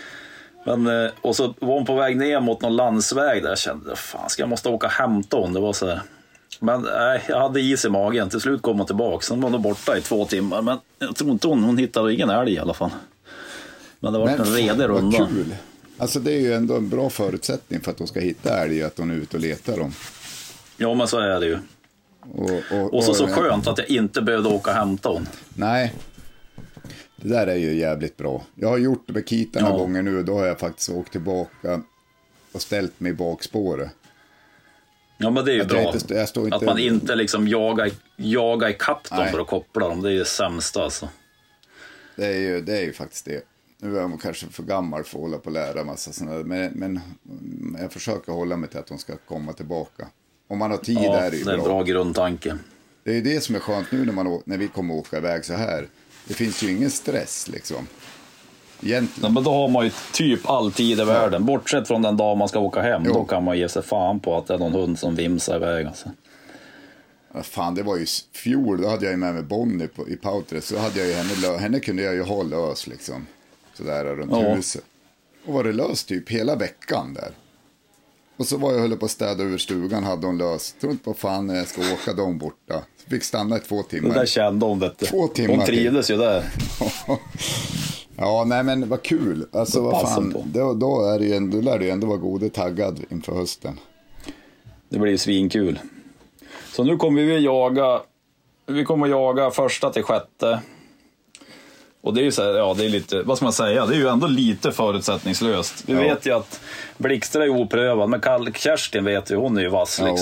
Men, och så var hon på väg ner mot någon landsväg där. Jag kände, fan ska jag måste åka och hämta hon. Det var så här. Men nej, jag hade is i magen. Till slut kom hon tillbaka. Sen var hon borta i två timmar. Men jag tror inte hon, hon hittade ingen älg i alla fall. Men det var men, en redig runda. Kul. Alltså det är ju ändå en bra förutsättning för att de ska hitta älg. Att de är ute och letar dem. Ja, men så är det ju. Och, och, och så, så skönt att jag inte behövde åka och hämta hon. Nej. Det där är ju jävligt bra. Jag har gjort det med Kita några ja. gånger nu. Och då har jag faktiskt åkt tillbaka och ställt mig i bakspåret. Ja, men det är ju jag bra. Inte, jag står inte... Att man inte liksom jagar, jagar i kapp dem för att koppla dem. Det är ju sämsta alltså. Det är ju, det är ju faktiskt det. Nu är jag kanske för gammal för att hålla på och lära massa sådana. Men, men jag försöker hålla mig till att de ska komma tillbaka. Om man har tid ja, är det ju bra. det är en bra grundtanke. Det är ju det som är skönt nu när, man, när vi kommer åka iväg så här. Det finns ju ingen stress liksom. Egentligen. Ja, men då har man ju typ all tid i världen. Ja. Bortsett från den dag man ska åka hem. Jo. Då kan man ge sig fan på att det är någon hund som vimsar iväg. Alltså. Ja, fan, det var ju fjol. Då hade jag ju med mig Bonnie på, i Poutres. Så hade jag ju henne, henne kunde jag ju ha lös liksom. Sådär runt ja. huset. Och var det lös typ hela veckan där. Och så var jag höll på att städa över stugan. Hade hon lös. Tror inte på fan när jag ska åka dem borta. Fick stanna i två timmar. Det där kände hon vet du. Två timmar. Hon trivdes ju där. Ja, nej men vad kul. Alltså vad fan, då, då, är det ju, då lär det ju ändå vara god taggad inför hösten. Det blir ju svinkul. Så nu kommer vi jaga, vi kommer att jaga första till sjätte. Och det är ju så här, ja det är lite, vad ska man säga, det är ju ändå lite förutsättningslöst. Vi ja. vet ju att Blixtra är oprövad, men Karl, Kerstin vet ju, hon är ju vass ja. liksom.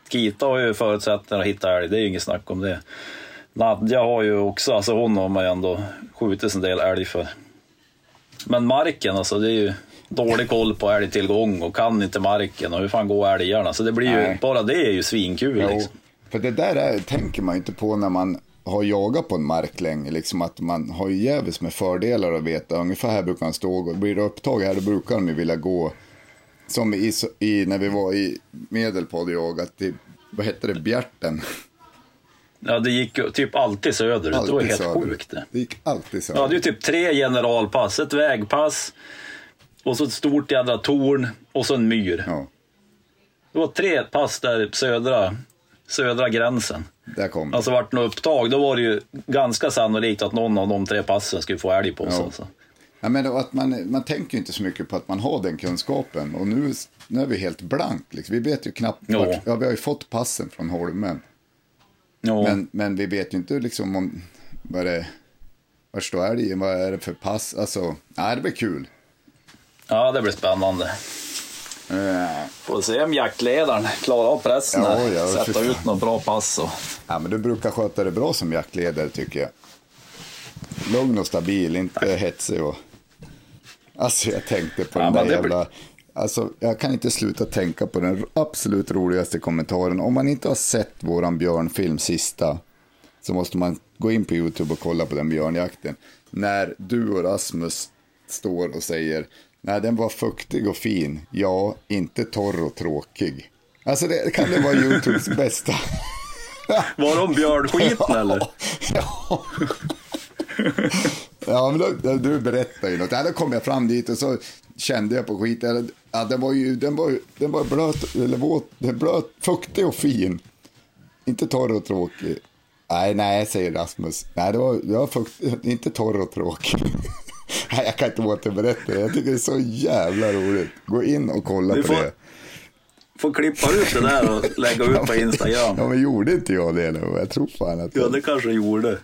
Kita har ju förutsättningar att hitta älg, det är ju inget snack om det. Nadja har ju också, alltså hon har man ju ändå skjutit en del älg för. Men marken, alltså det är ju dålig koll på älgtillgång och kan inte marken och hur fan går älgarna. Så det blir ju, Nej. bara det är ju svinkul. Jo, liksom. För det där är, tänker man inte på när man har jagat på en mark länge. Liksom att man har ju jävligt med fördelar att veta. Ungefär här brukar han stå och blir det upptag här då brukar de vilja gå. Som i, i, när vi var i Medelpad och jagat till, vad hette det, Bjärten. Ja, det gick ju typ alltid söderut. Alltid det var helt söder. Sjukt det. Det gick alltid söderut. Ja, det är typ tre generalpass, ett vägpass och så ett stort jävla torn och så en myr. Ja. Det var tre pass där södra, södra gränsen. Där kom det. Alltså vart något upptag, då var det ju ganska sannolikt att någon av de tre passen skulle få älg på sig. Ja. Alltså. Ja, men att man, man tänker inte så mycket på att man har den kunskapen. Och nu, nu är vi helt blank. Liksom. Vi vet ju knappt vart, ja, vi har ju fått passen från Holmen. Men, men vi vet ju inte liksom om vad det, vad står älg, vad är det för pass. Alltså, nej, det blir kul. Ja, det blir spännande. Äh. Får se om jaktledaren klarar av pressen ja, här. ja, sätta ut något bra pass. Och... Ja, men du brukar sköta det bra som jaktledare tycker jag. Lugn och stabil, inte Tack. hetsig och... Alltså jag tänkte på ja, den där jävla... Blir... Alltså jag kan inte sluta tänka på den absolut roligaste kommentaren. Om man inte har sett våran björnfilm sista så måste man gå in på YouTube och kolla på den björnjakten. När du och Rasmus står och säger nej, den var fuktig och fin. Ja, inte torr och tråkig. Alltså det kan det vara YouTubes bästa. Var de björnskiten ja, eller? Ja. Ja, men då, du berättar ju något. Ja, då kom jag fram dit och så kände jag på skiten. Ja, den var ju den var, den var blöt, eller våt, blöt, fuktig och fin. Inte torr och tråkig. Nej, nej, säger Rasmus. Nej, det var, det var fuktig, inte torr och tråkig. Nej, jag kan inte återberätta det. Jag tycker det är så jävla roligt. Gå in och kolla du på får, det. Får klippa ut det där och lägga ut på Instagram. Ja, men gjorde inte jag det nu? Jag tror fan att... Ja, det kanske gjorde.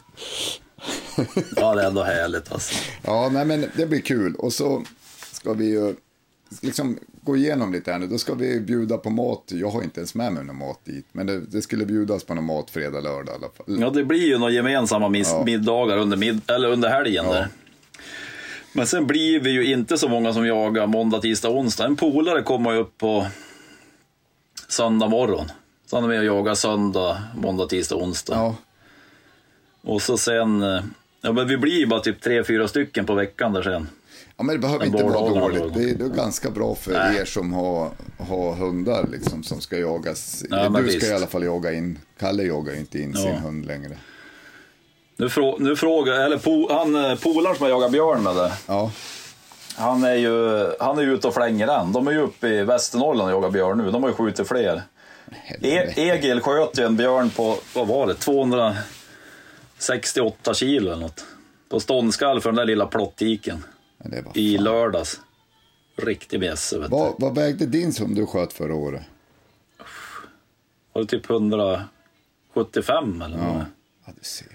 Ja, det är ändå härligt alltså. Ja, nej, men det blir kul. Och så ska vi ju liksom gå igenom lite här nu. Då ska vi bjuda på mat. Jag har inte ens med mig någon mat dit. Men det, det skulle bjudas på någon mat fredag, lördag i alla fall. Ja, det blir ju några gemensamma mis- ja. middagar under, mid- eller under helgen ja. där. Men sen blir vi ju inte så många som jagar måndag, tisdag, onsdag. En polare kommer ju upp på söndag morgon. Så han är med och jagar söndag, måndag, tisdag, onsdag. Ja. Och så sen, ja men vi blir ju bara typ tre, fyra stycken på veckan där sen. Ja, men det behöver inte vara dåligt. Det är, det är ganska bra för Nej. er som har, har hundar liksom, som ska jagas. Ja, du ska visst. i alla fall jaga in. Kalle jagar inte in ja. sin hund längre. Nu, frå, nu frågar, eller po, han polaren som har jagat björn med det. Ja. Han är ju han är ute och flänger den. De är ju uppe i Västernorrland och jagar björn nu. De har ju skjutit fler. E, Egil sköt ju en björn på, vad var det, tvåhundrasextioåtta kilo eller något. På ståndskall för den där lilla plottiken. I lördags. Riktig bjässe, vet vad, vad vägde din som du sköt förra året? Var det typ hundrasjuttiofem eller ja. något? Ja, du ser.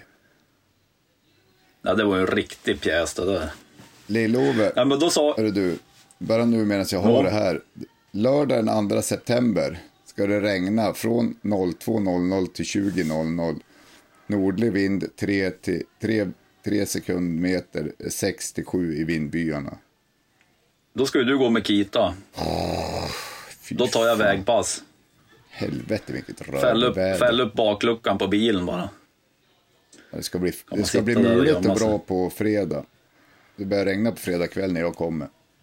Ja, det var ju en riktig pjäs det där. Lill-Ove, ja, men då sa... är det du, bara nu medan jag har ja. det här. Lördag den andra september ska det regna från två noll noll till tjugo noll noll. Nordlig vind tre till tre sekundmeter, sex till sju i vindbyarna. Då ska ju du gå med Kita. Oh, då tar jag vägpass. Helvete vilket rör. Fäll upp, fäll upp bakluckan på bilen bara. Det ska bli, det ska bli muligt och bra på fredag. Det börjar regna på fredag kväll när jag kommer.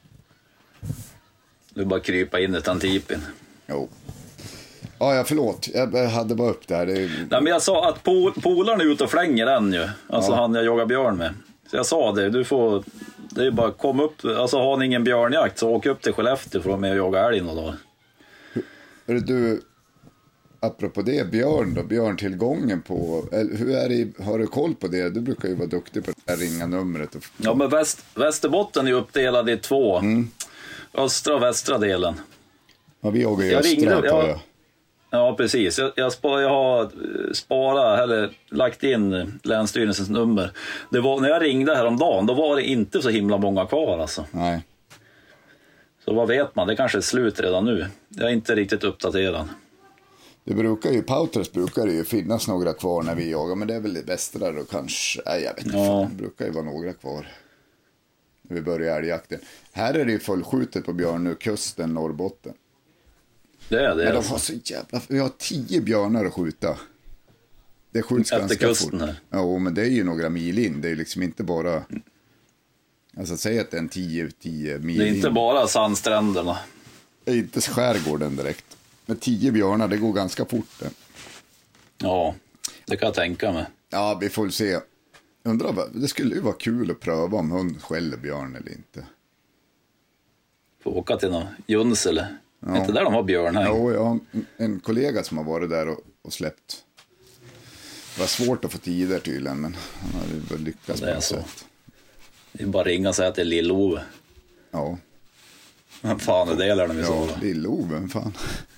Du bara krypa in i tantipin. Jo. Ja, ja, förlåt. Jag hade bara upp där. Det... Nej, men jag sa att pol- polaren är ute och flänger den ju. Alltså ja. han jag jagar björn med. Så jag sa det, du får... Det är bara kom upp. Alltså har ni ingen björnjakt så åk upp till Skellefteå för att vara med och jaga älg någon dag. Hur, du... Apropå det, björn då, björntillgången på, hur är det, har du koll på det? Du brukar ju vara duktig på det här ringa numret. Och... Ja, men väst, Västerbotten är uppdelad i två. Mm. Östra och västra delen. Ja, vi jagar ju östra ringde, på jag, ja, precis. Jag, jag, spar, jag har sparat, eller lagt in Länsstyrelsens nummer. Det var, när jag ringde häromdagen, då var det inte så himla många kvar alltså. Nej. Så vad vet man, det kanske är slut redan nu. Jag är inte riktigt uppdaterad. Det brukar ju, Pautras brukar det ju finnas några kvar när vi jagar, men det är väl det bästa där och kanske, nej jag vet inte, Ja. fan, det brukar ju vara några kvar när vi börjar älgjakten. Här är det ju fullskjutet på björn nu, kusten, Norrbotten. Det är det. Men de alltså. har så jävla, vi har tio björnar att skjuta. Det skjuts Efter ganska kusten fort. här. Ja, men det är ju några mil in, det är liksom inte bara, alltså säg att det är en tio, tio mil Det är inte in. bara sandstränderna. Det är inte skärgården direkt. Med tio björnar, det går ganska fort det. Ja, det kan jag tänka mig. Ja, vi får se. Undrar vad, det skulle ju vara kul att pröva om hund skäller björn eller inte. Får åka till någon Junsele. Ja. Är inte där de har björn här? Jo, jag har en, en kollega som har varit där och, och släppt. Det var svårt att få tider tydligen, men han hade väl lyckats Det på är något så. sätt. Det är bara ringa och säga att det är Lill-Ove. Ja, Vad fan är det lär de ju ja så. Lill-Ove, fan.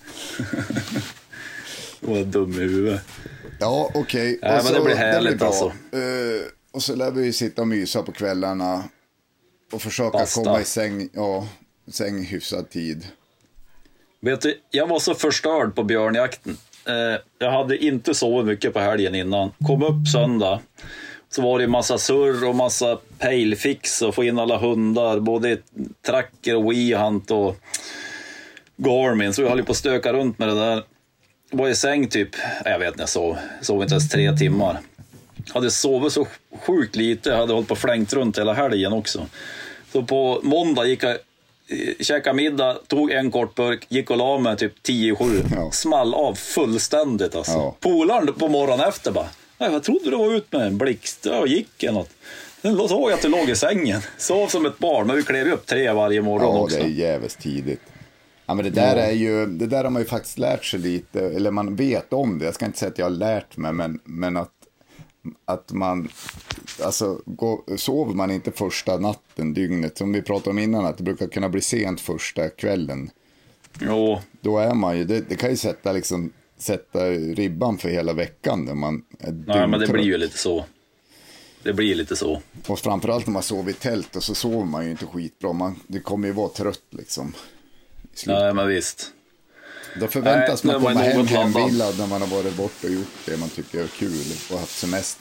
Och är dum i huvudet. Ja, okej. Okay. Ja, men det blir härligt alltså. Uh, och så lär vi ju sitta och mysa på kvällarna. Och försöka Basta. komma i säng, ja, säng i hyfsad tid. Vet du, jag var så förstörd på björnjakten. Eh, jag hade inte sovit mycket på helgen innan. Kom upp söndag. Så var det massa surr och massa pejlfix och få in alla hundar. Både tracker och wehunt och Garmin. Så jag höll på att stöka runt med det där. Var i säng typ, jag vet inte, jag sov, sov inte ens tre timmar. Hade sovit så sjukt lite. Jag hade hållit på och flängt runt hela helgen också. Så på måndag gick jag, käkade middag, tog en kort burk, gick och la mig typ tio sju. Ja. Small av fullständigt alltså. Ja. Polaren på morgonen efter bara, nej, jag trodde du var ut med en blixt. Ja, gick eller något. Sen såg jag att du låg i sängen. Sov som ett barn, men vi klev upp tre varje morgon Ja, också. det är jävligt tidigt. Ja, men det där är ju, det där har man ju faktiskt lärt sig lite, eller man vet om det. Jag ska inte säga att jag har lärt mig, men, men att, att man, alltså, går, sover man inte första natten, dygnet, som vi pratade om innan, att det brukar kunna bli sent första kvällen. Jo, Då är man ju, det, det kan ju sätta liksom, sätta ribban för hela veckan där man är nej, men det dygtrött. blir ju lite så. Det blir lite så. Och framförallt när man sover i tält, och så sover man ju inte skitbra. Man, det kommer ju vara trött liksom. i slutet. Nej, men visst. Då förväntas Nej, man det var komma hem något laddad. hemvillad när man har varit borta och gjort det man tycker är kul och haft semester.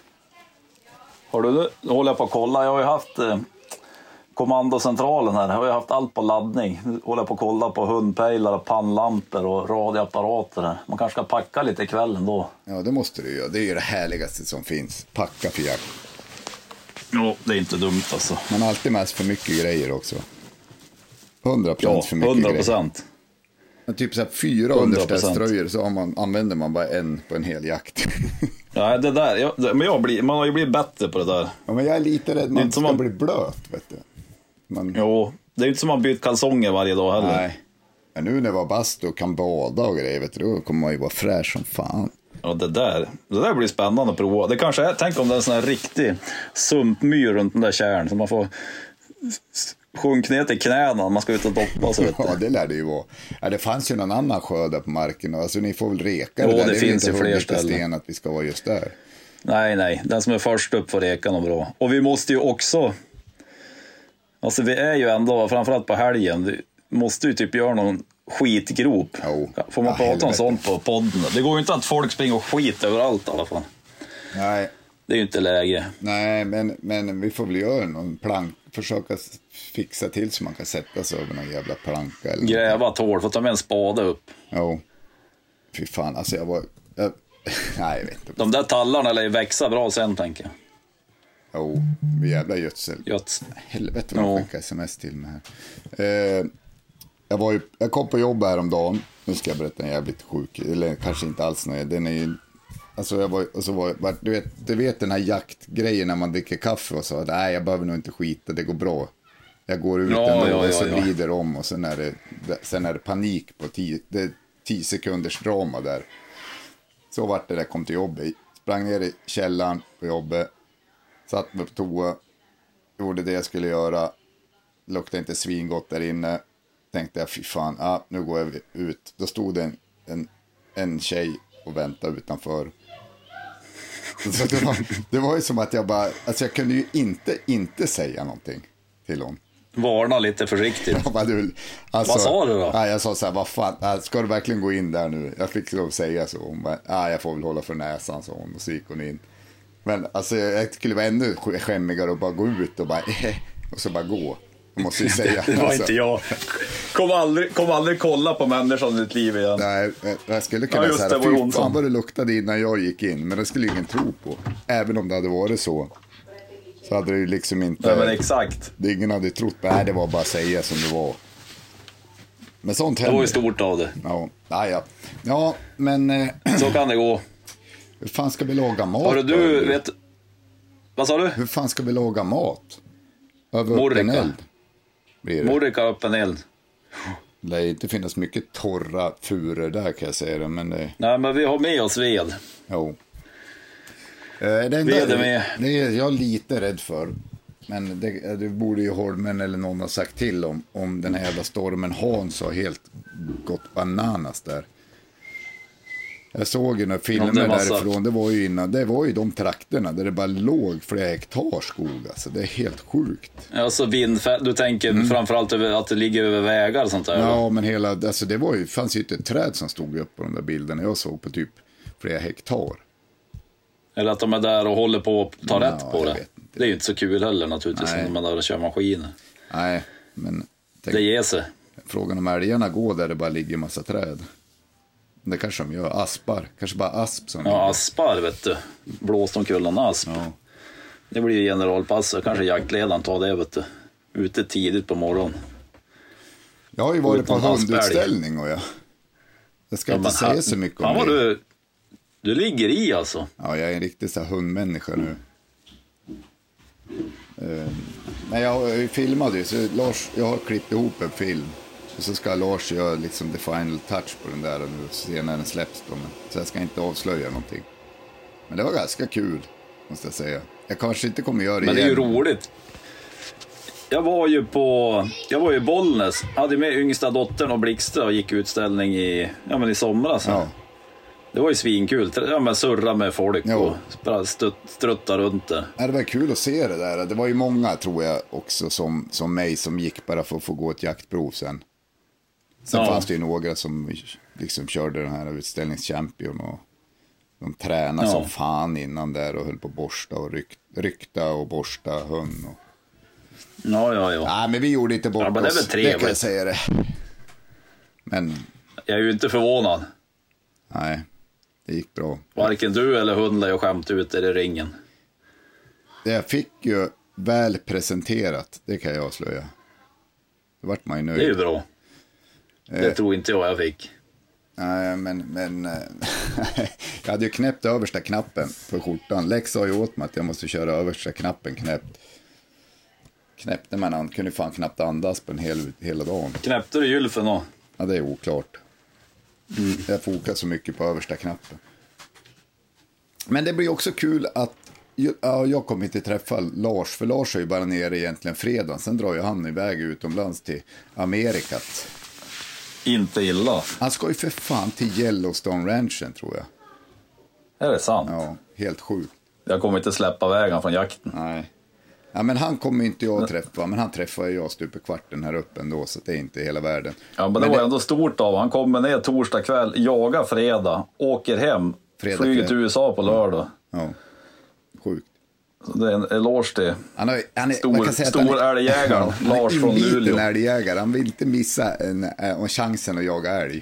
Har du, nu håller jag på att kolla. Jag har ju haft eh, kommandocentralen här. Jag har ju haft allt på laddning. Nu håller jag på att kolla på hundpejlar och pannlampor och radioapparater här. Man kanske ska packa lite ikvällen då. Ja, det måste du göra. Det är ju det härligaste som finns. Packa för jakt. Jo, det är inte dumt alltså. Man har alltid mest för mycket grejer också. hundra procent Ja, för mycket hundra grejer. procent. Men typ så här fyra hundra procent. underställströjor, så har man, använder man bara en på en hel jakt. Nej, det där, jag, det, men jag blir, man har ju blivit bättre på det där. Ja, men jag är lite rädd Det är man inte som ska man- bli blöt, vet du. Man, Jo, det är ju inte som att man byter kalsonger varje dag heller. nej. Men nu när vi har bastu och kan bada och grejer, vet du, då kommer man ju vara fräsch som fan. Ja, det där, det där blir spännande att prova. Det kanske är, tänk om det är en sån här riktig sumpmyr runt den där kärn, så man får sjunka ner till knäna om man ska ut och doppa sig. Ja, det lär det ju vara. Ja, det fanns ju någon annan sjö där på marken. Alltså ni får väl reka Jo, det där. det är finns väl ju inte fler hugget i ställen. sten att vi ska vara just där. Nej, nej, den som är först upp får reka något bra. Och vi måste ju också, alltså vi är ju ändå, framförallt på helgen, vi måste ju typ göra någon skitgrop. Jo. Får man Ja, prata om helvete. sånt på podden? Det går ju inte att folk springer och skit överallt i alla fall. Nej, Det är ju inte läge. nej men, men vi får väl göra någon plank. Försöka s- fixa till så man kan sätta sig över någon jävla planka. Eller Gräva ett hål, få ta med en spade upp. Jo. Fy fan, alltså jag var... Jag, nej, jag vet inte. De där tallarna lär ju växa bra sen, tänker jag. Jo, jävla gödsel. Göts. Helvete vad de Ja. skickar sms till mig här. Eh, jag, var ju, jag kom på jobb häromdagen. Nu ska jag berätta en jävligt sjuk. Eller kanske inte alls någon. Den är ju... Alltså jag var, och så var, var, du, vet, du vet den här jaktgrejen när man dricker kaffe och så. Nej, jag behöver nog inte skita, det går bra. Jag går ut Ja, ändå ja, och så ja, ja. vrider om. Och sen är det, sen är det panik på tio, det är tio sekunders drama där. Så vart det där, kom till jobbet. Sprang ner i källaren på jobbet. Satt mig på toa. Gjorde det jag skulle göra. Luktade inte svingott där inne. Tänkte jag, fy fan, ah, nu går jag ut. Då stod det en, en, en tjej och väntade utanför. Så det, var, det var ju som att jag bara, alltså jag kunde ju inte, inte säga någonting till hon. Varna lite försiktigt. Ja, du, alltså, vad sa du då? Ja, jag sa så här, vad fan, ska du verkligen gå in där nu? Jag fick lov säga så. Hon bara, ja, jag får väl hålla för näsan, så hon, och så gick hon in. Men alltså, jag skulle vara ännu skämmigare och bara gå ut och bara, eh, och så bara gå. Jag måste ju säga. Det var alltså. inte jag. Kom aldrig, kom aldrig kolla på människan i ditt liv igen. Nej, jag skulle kunna ja, säga, fy fan vad det luktade innan jag gick in. Men det skulle ingen tro på. Även om det hade varit så. Så hade det ju liksom inte... Nej, men exakt. Det, ingen hade trott, nej det var bara att säga som det var. Men sånt händer. Det var ju stort av det. Ja, ja, ja. ja men... Eh, så kan det gå. Hur fan ska vi laga mat? Har du, vet... Vad sa du? Hur fan ska vi laga mat? Över Morrika. öppen eld. Morrika öppen eld. Det lär inte finnas mycket torra furor där kan jag säga det, men det... Nej, men vi har med oss ved. Jo. Det enda, ved är med. Det är jag lite rädd för. Men det, det borde ju Holmen eller någon ha sagt till om. Om den här jävla stormen Hans har helt gått bananas där. Jag såg ju några filmer ja, därifrån. Det var ju innan, det var ju de trakterna där det bara låg flera hektar skog. Alltså det är helt sjukt. Alltså vindfält, du tänker mm. framförallt över, att det ligger över vägar och sånt där? Ja, eller? men hela, alltså det var ju, fanns ju inte ett träd som stod upp på de där bilderna jag såg på typ flera hektar. Eller att de är där och håller på att ta ja, rätt på det. Det är ju inte så kul heller naturligtvis. Nej. När man är där och kör maskiner. Nej, men tänk, det ger sig. Frågan om älgarna går där det bara ligger en massa träd. Det kanske de gör, aspar. Kanske bara asp som ja, ligger. Aspar vet du. Blåst om kullan asp. Ja. Det blir ju generalpass. Kanske jaktledaren tar det vet du. Ute tidigt på morgonen. Jag har ju varit på hundutställning och jag. Jag ska ja, inte säga så mycket om det. Du, du ligger i alltså. Ja, jag är en riktig så här hundmänniska nu. Uh, men jag filmade ju, så Lars, jag har klippt ihop en film. Och så ska Lars göra liksom the final touch på den där och nu se när den släpps då. Så jag ska inte avslöja någonting. Men det var ganska kul, måste jag säga. Jag kanske inte kommer göra det men igen. Men det är ju roligt. Jag var ju på, jag var ju i Bollnäs. Hade med yngsta dottern och Blixtra och gick utställning i, ja men i somras. Ja. Det var ju svinkul. Ja, men surra med folk jo. Och stutt, strutta runt där. Ja, det var kul att se det där. Det var ju många tror jag också som, som mig som gick bara för att få gå ett jaktprov sen. Sen ja. Fanns det ju några som liksom körde den här utställningschampion och de tränade ja. Som fan innan där och höll på att borsta och ryk, rykta och borsta hund. Och... Ja, ja, ja. Nej, men vi gjorde inte bort ja, men det är väl trevligt. Det kan jag säga det. Men... Jag är ju inte förvånad. Nej, det gick bra. Varken du eller hunden är skämt ut i ringen. Det jag fick ju väl presenterat, det kan jag avslöja. Då vart man ju nöjd. Det är ju bra. Det eh, tror inte jag jag fick. Nej, men, men jag hade ju knäppt översta knappen på skjortan. Lex sa ju åt mig att jag måste köra översta knappen knäppt. Knäppte man, han kunde fan knappt andas på en hel, hela dagen. Knäppte du gylfen då? Ja, det är oklart. Mm. Jag fokar så mycket på översta knappen. Men det blir också kul att ja, jag kommer inte träffa Lars. För Lars är ju bara nere egentligen fredag. Sen drar ju han iväg utomlands till Amerikat. Inte illa. Han ska ju för fan till Yellowstone Ranchen tror jag. Är det sant? Ja, helt sjukt. Jag kommer inte släppa vägen från jakten. Nej. Ja, men han kommer inte jag att träffa. Men han träffar ju jag stup i kvarten här uppe ändå. Så det är inte hela världen. Ja, men, men det var det... ändå stort av. Han kommer ner torsdag kväll, jagar fredag, åker hem, fredag, flyger till U S A på lördag. Ja, sjukt. Så det är en eloge till han har, han är, stor, stor älgjägaren Lars från Luleå. En älgjägare. Han vill inte missa en, en chansen att jaga älg.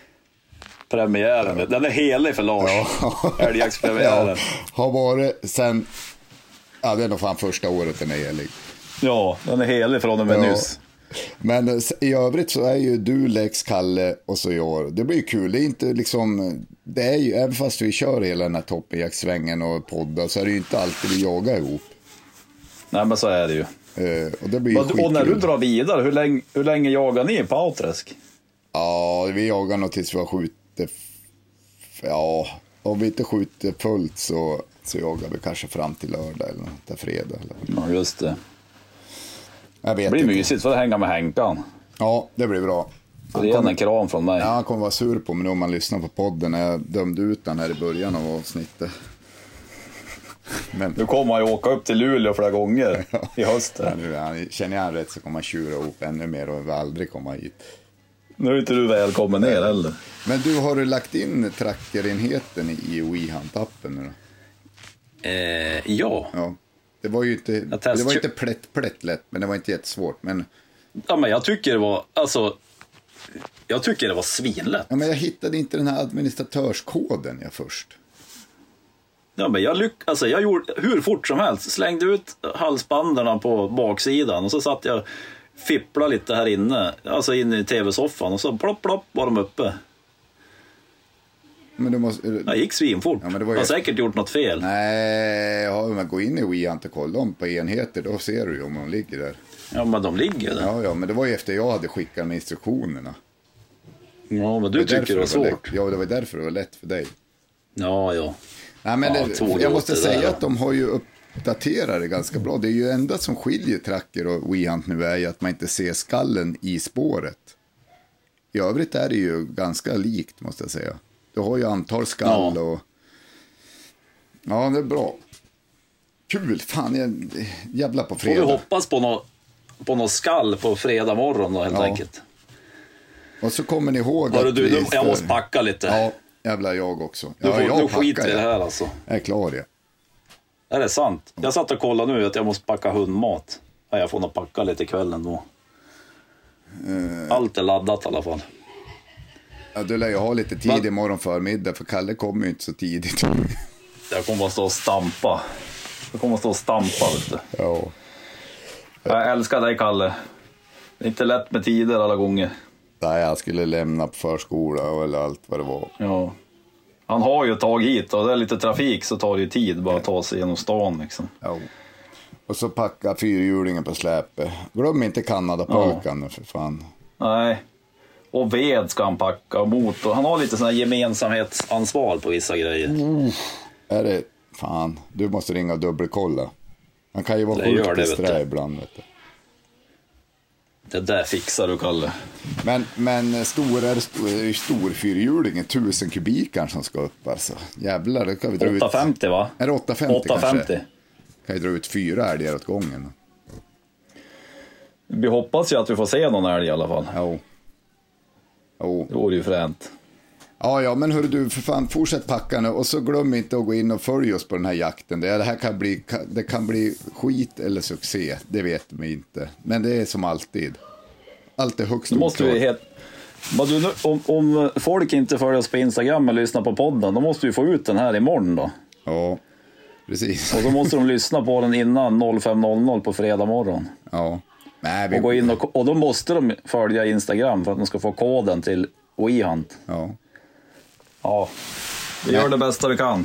Premiären, den är helig för Lars. Ja. Älgjaktspremiären. Ja, har varit sen, ja det är nog fan första året den är helig. Ja, den är helig från och med ja. Nyss. Men i övrigt så är ju du, Lex, Kalle och så jag. Det blir ju kul. Det är inte liksom, det är ju, även fast vi kör hela den här toppenjaktsvängen och poddar så är det ju inte alltid vi jagar ihop. Nej, men så är det ju. Uh, och det blir ju skitkul. Och när du drar vidare, hur länge, hur länge jagar ni på Outräsk? Ja, vi jagar nog tills vi har skjutit. Ja, om vi inte skjuter fullt så, så jagar vi kanske fram till lördag eller till fredag. Eller. Ja, just det. Jag vet det blir inte. Mysigt för att hänga med Henkan. Ja, det blir bra. Så det är en kram från mig. Ja, han kommer vara sur på mig om man lyssnar på podden när jag dömde ut den här i början av avsnittet. Men Nu kommer han ju åka upp till Luleå flera gånger i hösten. ja, nu, han, känner jag han rätt så kommer han tjura ihop ännu mer och vill aldrig komma hit. Nu är inte du välkommen ner heller. Men du, har du lagt in trackerenheten i WeHunt-appen nu då? Eh, ja. Ja. Det var ju inte, det var inte plätt, plätt lätt, men det var inte jättesvårt. Men... Ja, men jag tycker det var, alltså, jag tycker det var svinlätt. Ja, men jag hittade inte den här administratörskoden jag först. Ja, men jag lyck, alltså jag gjorde hur fort som helst. Slängde ut halsbanderna på baksidan och så satt jag fippla lite här inne, alltså inne i tv-soffan och så plopp plopp var de uppe. Men du måste... Jag gick svinfort. Ja, men det var ju... Jag har säkert gjort något fel. Nej, ja, men gå in i WeHunt och kolla om på enheter, då ser du ju om de ligger där. Ja, men de ligger där. Ja, ja, men det var ju efter jag hade skickat med instruktionerna. Ja, men du tycker det var svårt. Det var ja, det var därför det var lätt för dig. Ja, ja. Nej, men ja, det, jag måste säga där, att de har ju uppdaterat det ganska bra. Det är ju enda som skiljer Tracker och WeHunt nu är ju att man inte ser skallen i spåret. I övrigt är det ju ganska likt, måste jag säga. Du har ju antal skall ja. och... Ja, det är bra. Kul, fan, jag jävla på fredag. Får vi hoppas på något på något skall på fredag morgon då, helt ja. enkelt. Och så kommer ni ihåg Hörru, att du, vi... Jag måste packa lite. Ja, jävla jag också. Du får, ja, jag nu skiter i det här alltså. Jag är klar, ja. Är det sant? Jag satt och kollade nu att jag måste packa hundmat. Ja, jag får nog packa lite kvällen då. Uh... Allt är laddat i alla fall. Ja, du lär ju ha lite tid imorgon förmiddag, för Kalle kommer ju inte så tidigt. Jag kommer att stå och stampa. Jag kommer att stå och stampa, vet du. Ja. Jag älskar dig, Kalle. Det är inte lätt med tider alla gånger. Nej, jag skulle lämna på förskola eller allt vad det var. Ja. Han har ju tagit hit och det är lite trafik så tar det ju tid bara att ta sig genom stan liksom. Ja. Och så packa fyrhjulingen på släpet. Glöm inte Kanadapolkan ja. för fan. Nej. Och ved ska han packa och motor. Han har lite sån här gemensamhetsansvar på vissa grejer. Mm. Är det... Fan, du måste ringa och dubbelkolla. Han kan ju vara sjukt disträ ibland, vet du. Det där fixar du, Kalle. Men, men stor är stor, stor fyrhjulingen, tusen kubikar som ska upp alltså. Jävlar, det kan vi dra ut. åttahundrafemtio va? Är det åttahundrafemtio kanske? åttahundrafemtio. Kan ju dra ut fyra älgar åt gången. Vi hoppas ju att vi får se någon älg i alla fall. Jo. Jo. Det vore ju fränt. Ja, ja, men hörru du, för fan, fortsätt packa nu. Och så glöm inte att gå in och följa oss på den här jakten. Det här kan bli, det kan bli skit eller succé, det vet vi inte. Men det är som alltid. Allt är högst måste vi het... du, om, om folk inte följer oss på Instagram och lyssnar på podden, då måste vi få ut den här imorgon då. Ja, precis. Och så måste de lyssna på den innan fem noll noll på fredag morgon. Ja. Nej, vi... och, gå in och, och då måste de följa Instagram för att de ska få koden till WeHunt. Ja. Ja, vi gör det bästa vi kan.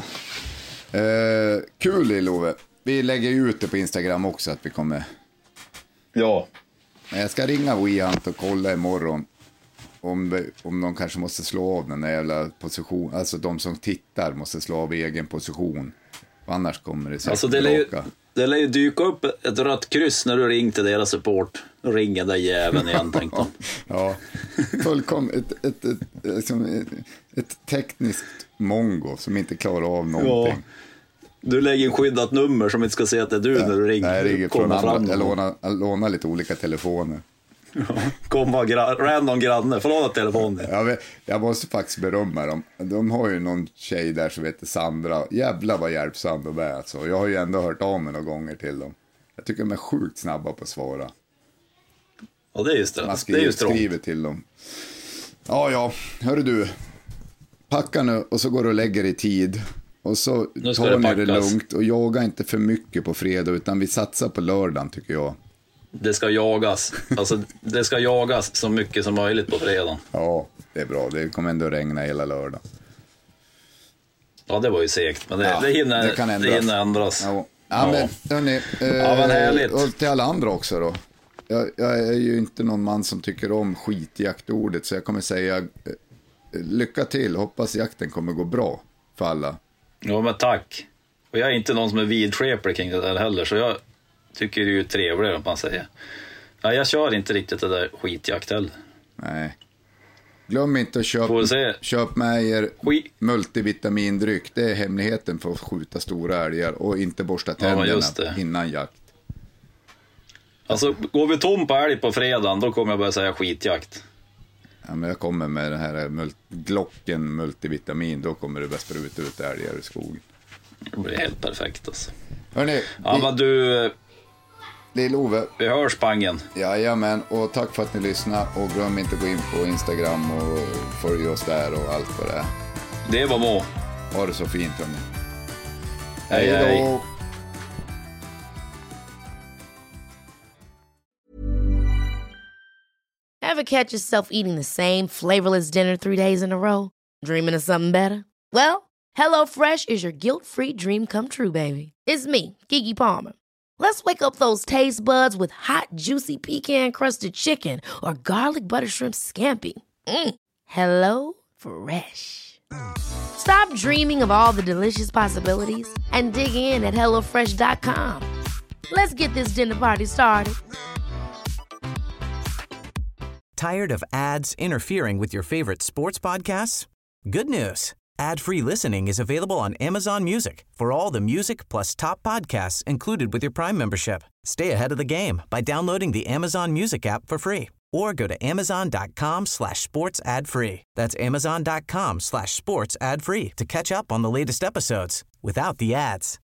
Eh, kul, Love. Vi lägger ut det på Instagram också att vi kommer. Ja. Jag ska ringa WeHunt och kolla imorgon om, om de kanske måste slå av den där jävla position. Alltså de som tittar måste slå av egen position. Annars kommer det säkert alltså det lär ju, det lär ju dyka upp ett rött kryss när du ring till deras support. Då ringer där jäveln igen, tänkte de. Ja, fullkomligt ett, ett, ett, liksom ett, ett tekniskt mongo som inte klarar av någonting. Ja. Du lägger en skyddat nummer som inte ska se att det är du ja, när du ringer. Nej, jag ringer från andra. Jag lånar, jag lånar lite olika telefoner. Ja, komma gra- random granne, förlåt telefonen. Ja, jag måste faktiskt berömma dem. De har ju någon tjej där som heter Sandra. Jävlar vad hjälpsam de är alltså. Jag har ju ändå hört av mig några gånger till dem. Jag tycker de är sjukt snabba på att svara. Ja, det är just det. Man skriver, det är just skriver till dem. Ja, ja. Hörru du. Packa nu och så går du och lägger i tid. Och så tar ni det lugnt och jaga inte för mycket på fredag utan vi satsar på lördagen tycker jag. Det ska jagas. Alltså det ska jagas så mycket som möjligt på fredagen. Ja, det är bra. Det kommer ändå regna hela lördagen. Ja, det var ju segt. Men det, ja, det, hinner, det, kan ändras. det hinner ändras. Ja, ja, ja. Men, hörni, eh, ja, men härligt. Och till alla andra också då. Jag, jag är ju inte någon man som tycker om skitjaktordet så jag kommer säga eh, lycka till. Hoppas jakten kommer gå bra för alla. Ja, men tack. Och jag är inte någon som är vidskeplig kring det där heller så jag tycker det är ju trevligare om man säger. Ja, jag kör inte riktigt det där skitjakt heller. Nej. Glöm inte att Får vi se. köpa köp med er Skit. multivitamindryck. Det är hemligheten för att skjuta stora älgar. Och inte borsta tänderna just det. innan jakt. Alltså, går vi tom på älg på fredagen, då kommer jag börja säga skitjakt. Ja, men jag kommer med den här mul- Glocken multivitamin. Då kommer det börja spruta ut älgar i skogen. Det blir helt perfekt alltså. Hörrni, Ja, men du, Lill-Ove. vi hörs Pangen. Jajamän, och tack för att ni lyssnade. Och glöm inte att gå in på Instagram och följ oss där och allt vad det är. Det var må. Ha det så fint, hörni. Hej, Hej hej. då. Ever catch yourself eating the same flavorless dinner three days in a row? Dreaming of something better? Well, HelloFresh is your guilt-free dream come true, baby. It's me, Keke Palmer. Let's wake up those taste buds with hot, juicy pecan-crusted chicken or garlic butter shrimp scampi. Mm. Hello Fresh. Stop dreaming of all the delicious possibilities and dig in at hello fresh dot com. Let's get this dinner party started. Tired of ads interfering with your favorite sports podcasts? Good news. Ad-free listening is available on Amazon Music for all the music plus top podcasts included with your Prime membership. Stay ahead of the game by downloading the Amazon Music app for free or go to amazon.com slash sports ad free. That's amazon.com slash sports ad free to catch up on the latest episodes without the ads.